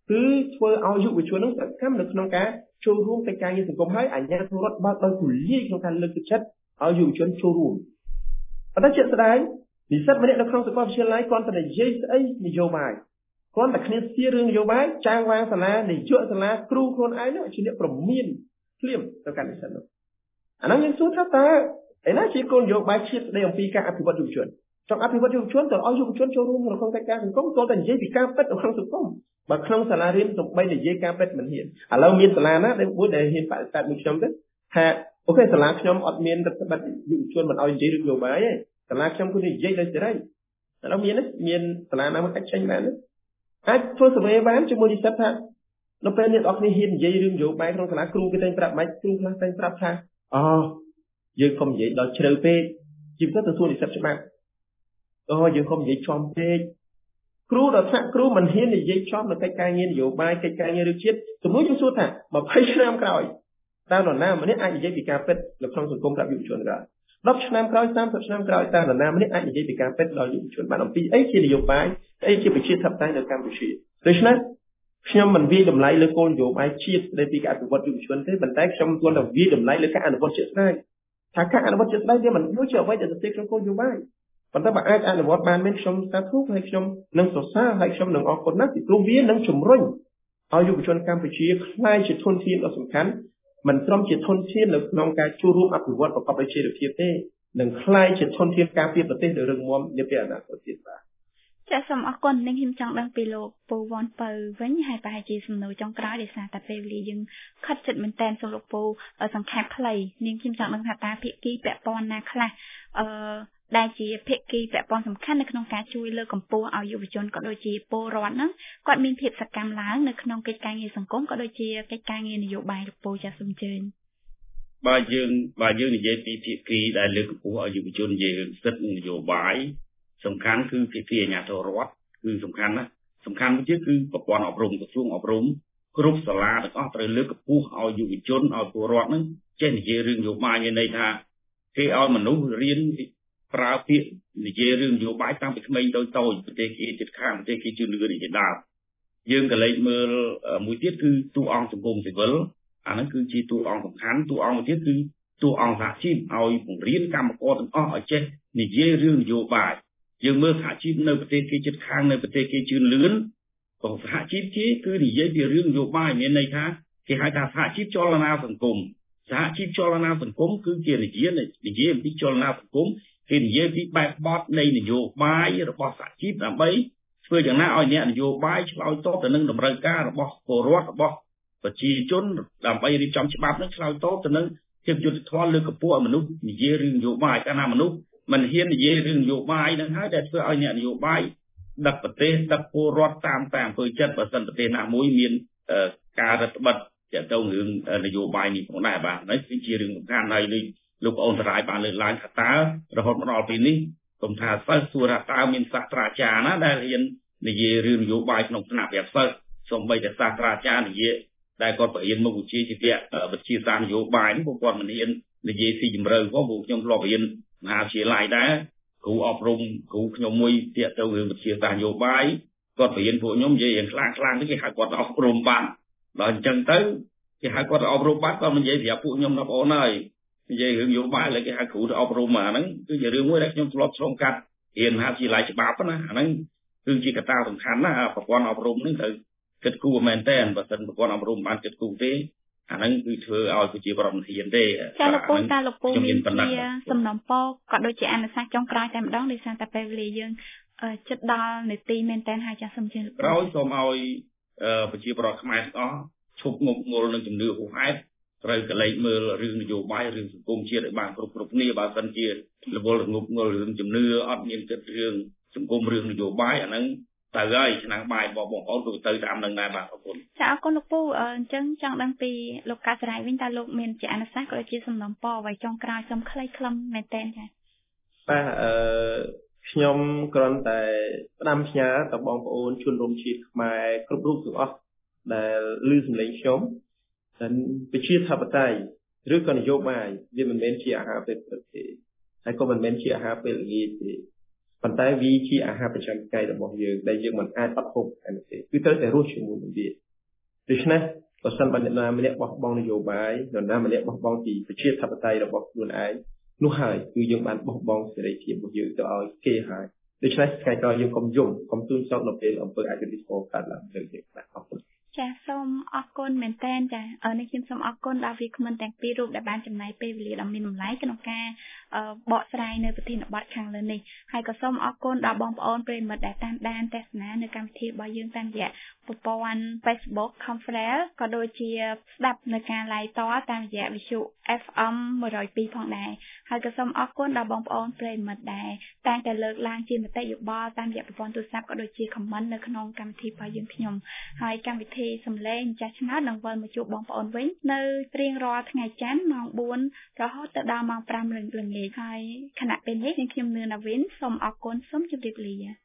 គឺធ្វើឲ្យយុវជននឹងសកម្មនៅក្នុងការចូលរួមកិច្ចការងារសង្គមហើយអាជ្ញាធររដ្ឋបើកដោយទូលាយក្នុងការលើកទឹកចិត្តឲ្យយុវជនចូលរួមប៉ុន្តែជាក់ស្ដែងនិស្សិតម្នាក់នៅក្នុងសាកលវិទ្យាល័យគ្រាន់តែនិយាយស្អីនយោបាយគ្រាន់តែគ្នាស្ទារឿងនយោបាយចាងវាងសាលានាយកសាលាគ្រូខ្លួនឯងនោះជាអ្នកប្រមានភ្លាមទៅកាន់និស្សិតនោះអានោះយើងសួរថាតើឯណាជាគោលនយោបាយជាតិស្ដីអំពីការអភិវឌ្ឍយុវជនចង់អភិវឌ្ឍយុវជនទៅឲ្យយុវជនចូលរួមក្នុងកិច្ចការសង្គមចូលតែនិយាយពីការពិតនៅក្នុងសង្គមបើក្នុងសាលារៀនសំបីនិយាយការពិតមិនហ៊ានឥឡូវមានសាលាណាដែលមួយដែលហ៊ានបដិសេធមួយខ្ញុំទេថាអូខេសាលាខ្ញុំអត់មានរដ្ឋបတ်យុវជនមិនឲ្យនិយាយរឿងនយោបាយទេសាលាខ្ញុំគឺនិយាយដោយសេរីឥឡូវមានទេមានសាលាណាមួយអាចចេញបានទេអាចធ្វើសភាបានជាមួយនិស្សិតថានៅពេលអ្នកនរគ្នាហ៊ាននិយាយរឿងនយោបាយក្នុងសាលាគ្រូគេតែប្រាប់មិនគ្រូខ្លះតែប្រាប់ថាអូយើងកុំនិយាយដល់ជ្រៅពេកជាពិសេសទៅសួរនិស្សិតច្បាប់អូយើងកុំនិយាយចំពេកគ្រូដល់ថ្នាក់គ្រូមិនហ៊ាននិយាយចំនៅកិច្ចការងារនយោបាយកិច្ចការងាររឿងជាតិជំនួសយើងសួរថា20ឆ្នាំក្រោយតើនរណាម្នាក់អាចនិយាយពីការពិតនៅក្នុងសង្គមប្រាប់យុវជនដែរ10ឆ្នាំក្រោយ30ឆ្នាំក្រោយតើនរណាម្នាក់អាចនិយាយពីការពិតដល់យុវជនបានអំពីអីជានយោបាយអីជាប្រជាធិបតេយ្យនៅកម្ពុជាដូច្នេះខ្ញុំមិនវាយតម្លៃលើគោលនយោបាយជាតិស្ដីពីការអភិវឌ្ឍយុវជនទេប៉ុន្តែខ្ញុំគ្រាន់តែវាយតម្លៃលើការអនុវត្តជាក់ស្ដែងថាការអនុវត្តជាក់ស្ដែងវាមិនដូចជាអ្វីដែលទៅក្នុងគោលនយោបាយប៉ុន្តែបើអាចអនុវត្តបានមានខ្ញុំស្ថាធូបហើយខ្ញុំនឹងសរសើរហើយខ្ញុំនឹងអរគុណណាស់ពីព្រោះវានឹងជំរុញឲ្យយុវជនកម្ពុជាក្លាយជាធនធានដ៏សំខាន់មិនត្រឹមជាធនធាននៅក្នុងការចូលរួមអភិវឌ្ឍប្រកបដោយចីរភាពទេនឹងក្លាយជាធនធានការពារប្រទេសដ៏រឹងមាំនាពេលអនាគតទៀតបាទចាសសូមអរគុណនឹងខ្ញុំចង់ដឹងពីលោកពូវ៉ាន់ពៅវិញហើយប្រហែលជាសំណួរចុងក្រោយដោយសារតែពេលវេលាយើងខិតជិតមែនតើសូមលោកពូសង្ខេបខ្លីនាងខ្ញុំចង់ដឹងថាតើភាគីពាក់ព័ន្ធណាខ្លះអឺដែលជាភាគីពាក់ព័ន្ធសំខាន់នៅក្នុងការជួយលើកកម្ពស់ឲ្យយុវជនក៏ដូចជាពលរដ្ឋហ្នឹងគាត់មានភាពសកម្មឡើងនៅក្នុងកិច្ចការងារសង្គមក៏ដូចជាកិច្ចការងារនយោបាយលោកពូចាសសូមអញ្ជើញបើយើងបើយើងនិយាយពីភាគីដែលលើកកម្ពស់ឲ្យយុវជននិយាយរឿងសិទ្ធិនយោបាយសំខាន់គឺភាគីអាជ្ញាធររដ្ឋគឺសំខាន់ណាសំខាន់មួយទៀតគឺប្រព័ន្ធអប់រំក្រសួងអប់រំគ្រប់សាលាទាំងអស់ត្រូវលើកកម្ពស់ឲ្យយុវជនឲ្យពលរដ្ឋហ្នឹងចេះនិយាយរឿងនយោបាយមានន័យថាគេឲ្យមនុស្សរៀនប្រើពាក្យនិយាយរឿងនយោបាយតាំងពីក្មេងតូចតូចប្រទេសគេចិត្តខាងប្រទេសគេជួយលឿនជាដើមយើងក៏លេចមើលមួយទៀតគឺតួអង្គសង្គមស៊ីវិលអាហ្នឹងគឺជាតួអង្គសំខាន់តួអង្គមួយទៀតគឺតួអង្គសហជីពឲ្យបង្រៀនកម្មករទាំងអស់ឲ្យចេះនិយាយរឿងនយោបាយយើងមើលសហជីពនៅប្រទេសគេចិត្តខាងនៅប្រទេសគេជឿនលឿនក៏សហជីពគេគឺនិយាយពីរឿងនយោបាយមានន័យថាគេហៅថាសហជីពចលនាសង្គមសហជីពចលនាសង្គមគឺជានិយាយនិយាយអំពីចលនាសង្គមគេនិយាយពីបែបបទនៃនយោបាយរបស់សហជីពដើម្បីធ្វើយ៉ាងណាឲ្យអ្នកនយោបាយឆ្លើយតបទៅនឹងតម្រូវការរបស់ពលរដ្ឋរបស់ប្រជាជនដើម្បីរៀបចំច្បាប់នឹងឆ្លើយតបទៅនឹងភាពយុត្តិធម៌លើកកម្ពស់ឲ្យមនុស្សនិយាយរឿងនយោបាយកាលណាមនុស្សមិនហ៊ាននិយាយរឿងនយោបាយនឹងហើយដែលធ្វើឲ្យអ្នកនយោបាយដឹកប្រទេសដឹកពលរដ្ឋតាមតែអំពើចិត្តបើសិនប្រទេសណាមួយមានការរដ្ឋបတ်ទាក់ទងរឿងនយោបាយនេះផងដែរបាទនេះគឺជារឿងសំខាន់ហើយនេះលោកប្អូនតារាយបានលើកឡើងថាតើរហូតមកដល់ពេលនេះខ្ញុំថាសិស្សសួរថាតើមានសាស្ត្រាចារ្យណាដែលរៀននិយាយរឿងនយោបាយក្នុងថ្នាក់វិទ្យាសាស្ត្រសូម្បីតែសាស្ត្រាចារ្យនិយាយដែលគាត់បរៀនមុខវិជ្ជាជាវិទ្យាសាស្ត្រនយោបាយនេះពួកគាត់មិនហ៊ាននិយាយស៊ីជម្រៅផងពួកខ្ញុំធ្លាប់រៀនមហាវិទ្យាល័យដែរគ្រូអប់រំគ្រូខ្ញុំមួយទាក់ទងរឿងវិទ្យាសាស្ត្រនយោបាយគាត់បរៀនពួកខ្ញុំនិយាយរឿងខ្លាំងខ្លាំងនេះគេហៅគាត់អប់រំបានដល់អញ្ចឹងទៅគេហៅគាត់អប់រំបានគាត់មិននិយាយប្រាប់ពួកខ្ញុំណាបងអូនហើយនិយាយរឿងនយោបាយឡើយគេហៅគ្រូទៅអប់រំអាហ្នឹងគឺជារឿងមួយដែលខ្ញុំធ្លាប់ឆ្លងកាត់រៀនមហាវិទ្យាល័យច្បាប់ណាអាហ្នឹងគឺជាកត្តាសំខាន់ណាប្រព័ន្ធអប់រំនេះត្រូវគិតគូរមែនតើបើសិនប្រព័ន្ធអប់រំបានគិតគូរទេអាហ្នឹងគឺធ្វើឲ្យប្រជាប្រដ្ឋមិនហ៊ានទេចាលោកពូតាលោកពូមានជាសំណុំពរក៏ដូចជាអនុសាសន៍ចុងក្រោយតែម្ដងដោយសារតែពេលវេលាយើងជិតដល់នាទីមែនតើហើយចាសសូមជឿក្រោយសូមឲ្យប្រជាប្រដ្ឋខ្មែរទាំងអស់ឈប់ងប់ងល់នឹងជំនឿហួសហេតុត្រូវកលែងមើលរឿងនយោបាយរឿងសង្គមជាតិឲ្យបានគ្រប់គ្រប់គ្នាបើមិនជារវល់ងប់ងល់រឿងជំនឿអត់មានគិតរឿងសង្គមរឿងនយោបាយអាហ្នឹងទៅហើយឆ្នាំបាយបងប្អូនក៏ទៅតាមនឹងដែរបាទអរគុណចាអរគុណលោកពូអញ្ចឹងចង់ដឹងពីលោកកាសរាយវិញតើលោកមានជាអនុសាសន៍ក៏ដូចជាសំណុំពរអ្វីចុងក្រោយសូមខ្លីខ្លឹមមែនតើចាបាទអឺខ្ញុំគ្រាន់តែផ្ដាំផ្ញើទៅបងប្អូនជនរួមជាតិខ្មែរគ្រប់រូបទាំងអស់ដែលឮសំឡេងខ្ញុំដែលប្រជាធិបតេយ្យឬក៏នយោបាយវាមិនមែនជាអាហារពេលព្រឹកទេហើយក៏មិនមែនជាអាហារពេលល្ងាចទេប៉ុន្តែវាជាអាហារប្រចាំថ្ងៃរបស់យើងដែលយើងមិនអាចអត់ហូបបានទេគឺត្រូវតែរស់ជាមួយនឹងវាដូច្នេះបើសិនបើអ្នកណាម្នាក់បោះបង់នយោបាយអ្នកណាម្នាក់បោះបង់ពីប្រជាធិបតេយ្យរបស់ខ្លួនឯងនោះហើយគឺយើងបានបោះបង់សេរីភាពរបស់យើងទៅឲ្យគេហើយដូច្នេះថ្ងៃក្រោយយើងកុំយំកុំទូចសោកនៅពេលអំពើអយុត្តិធម៌កើតឡើងទៅយើងបាទអរគុណចាសូមអរគុណមែនតើចាអរនេះខ្ញុំសូមអរគុណដល់វាគ្មិនទាំងពីររូបដែលបានចំណាយពេលវេលាដ៏មានតម្លៃក្នុងការបកស្រាយនៅប្រធានបទខាងលើនេះហើយក៏សូមអរគុណដល់បងប្អូនប្រិយមិត្តដែលតាមដានទស្សនានៅកម្មវិធីរបស់យើងតាមរយៈប្រព័ន្ធ Facebook Conference ក៏ដូចជាស្ដាប់នៅការ live តតាមរយៈវិទ្យុ เอฟ เอ็ม one oh twoផងដែរហើយក៏សូមអរគុណដល់បងប្អូនប្រិយមិត្តដែលតែងតែលើកឡើងជាមតិយោបល់តាមរយៈប្រព័ន្ធទូរស័ព្ទក៏ដូចជា comment នៅក្នុងកម្មវិធីរបស់យើងខ្ញុំហើយកម្មវិធីសំឡេងម្ចាស់ឆ្នោតនឹងវិលមកជួបបងប្អូនវិញនៅរៀងរាល់ថ្ងៃច័ន្ទម៉ោងfourរហូតទៅដល់ម៉ោងfiveល្ងាចហើយខណៈពេលនេះខ្ញុំនឿនណាវិនសូមអរគុណសូមជម្រាបលា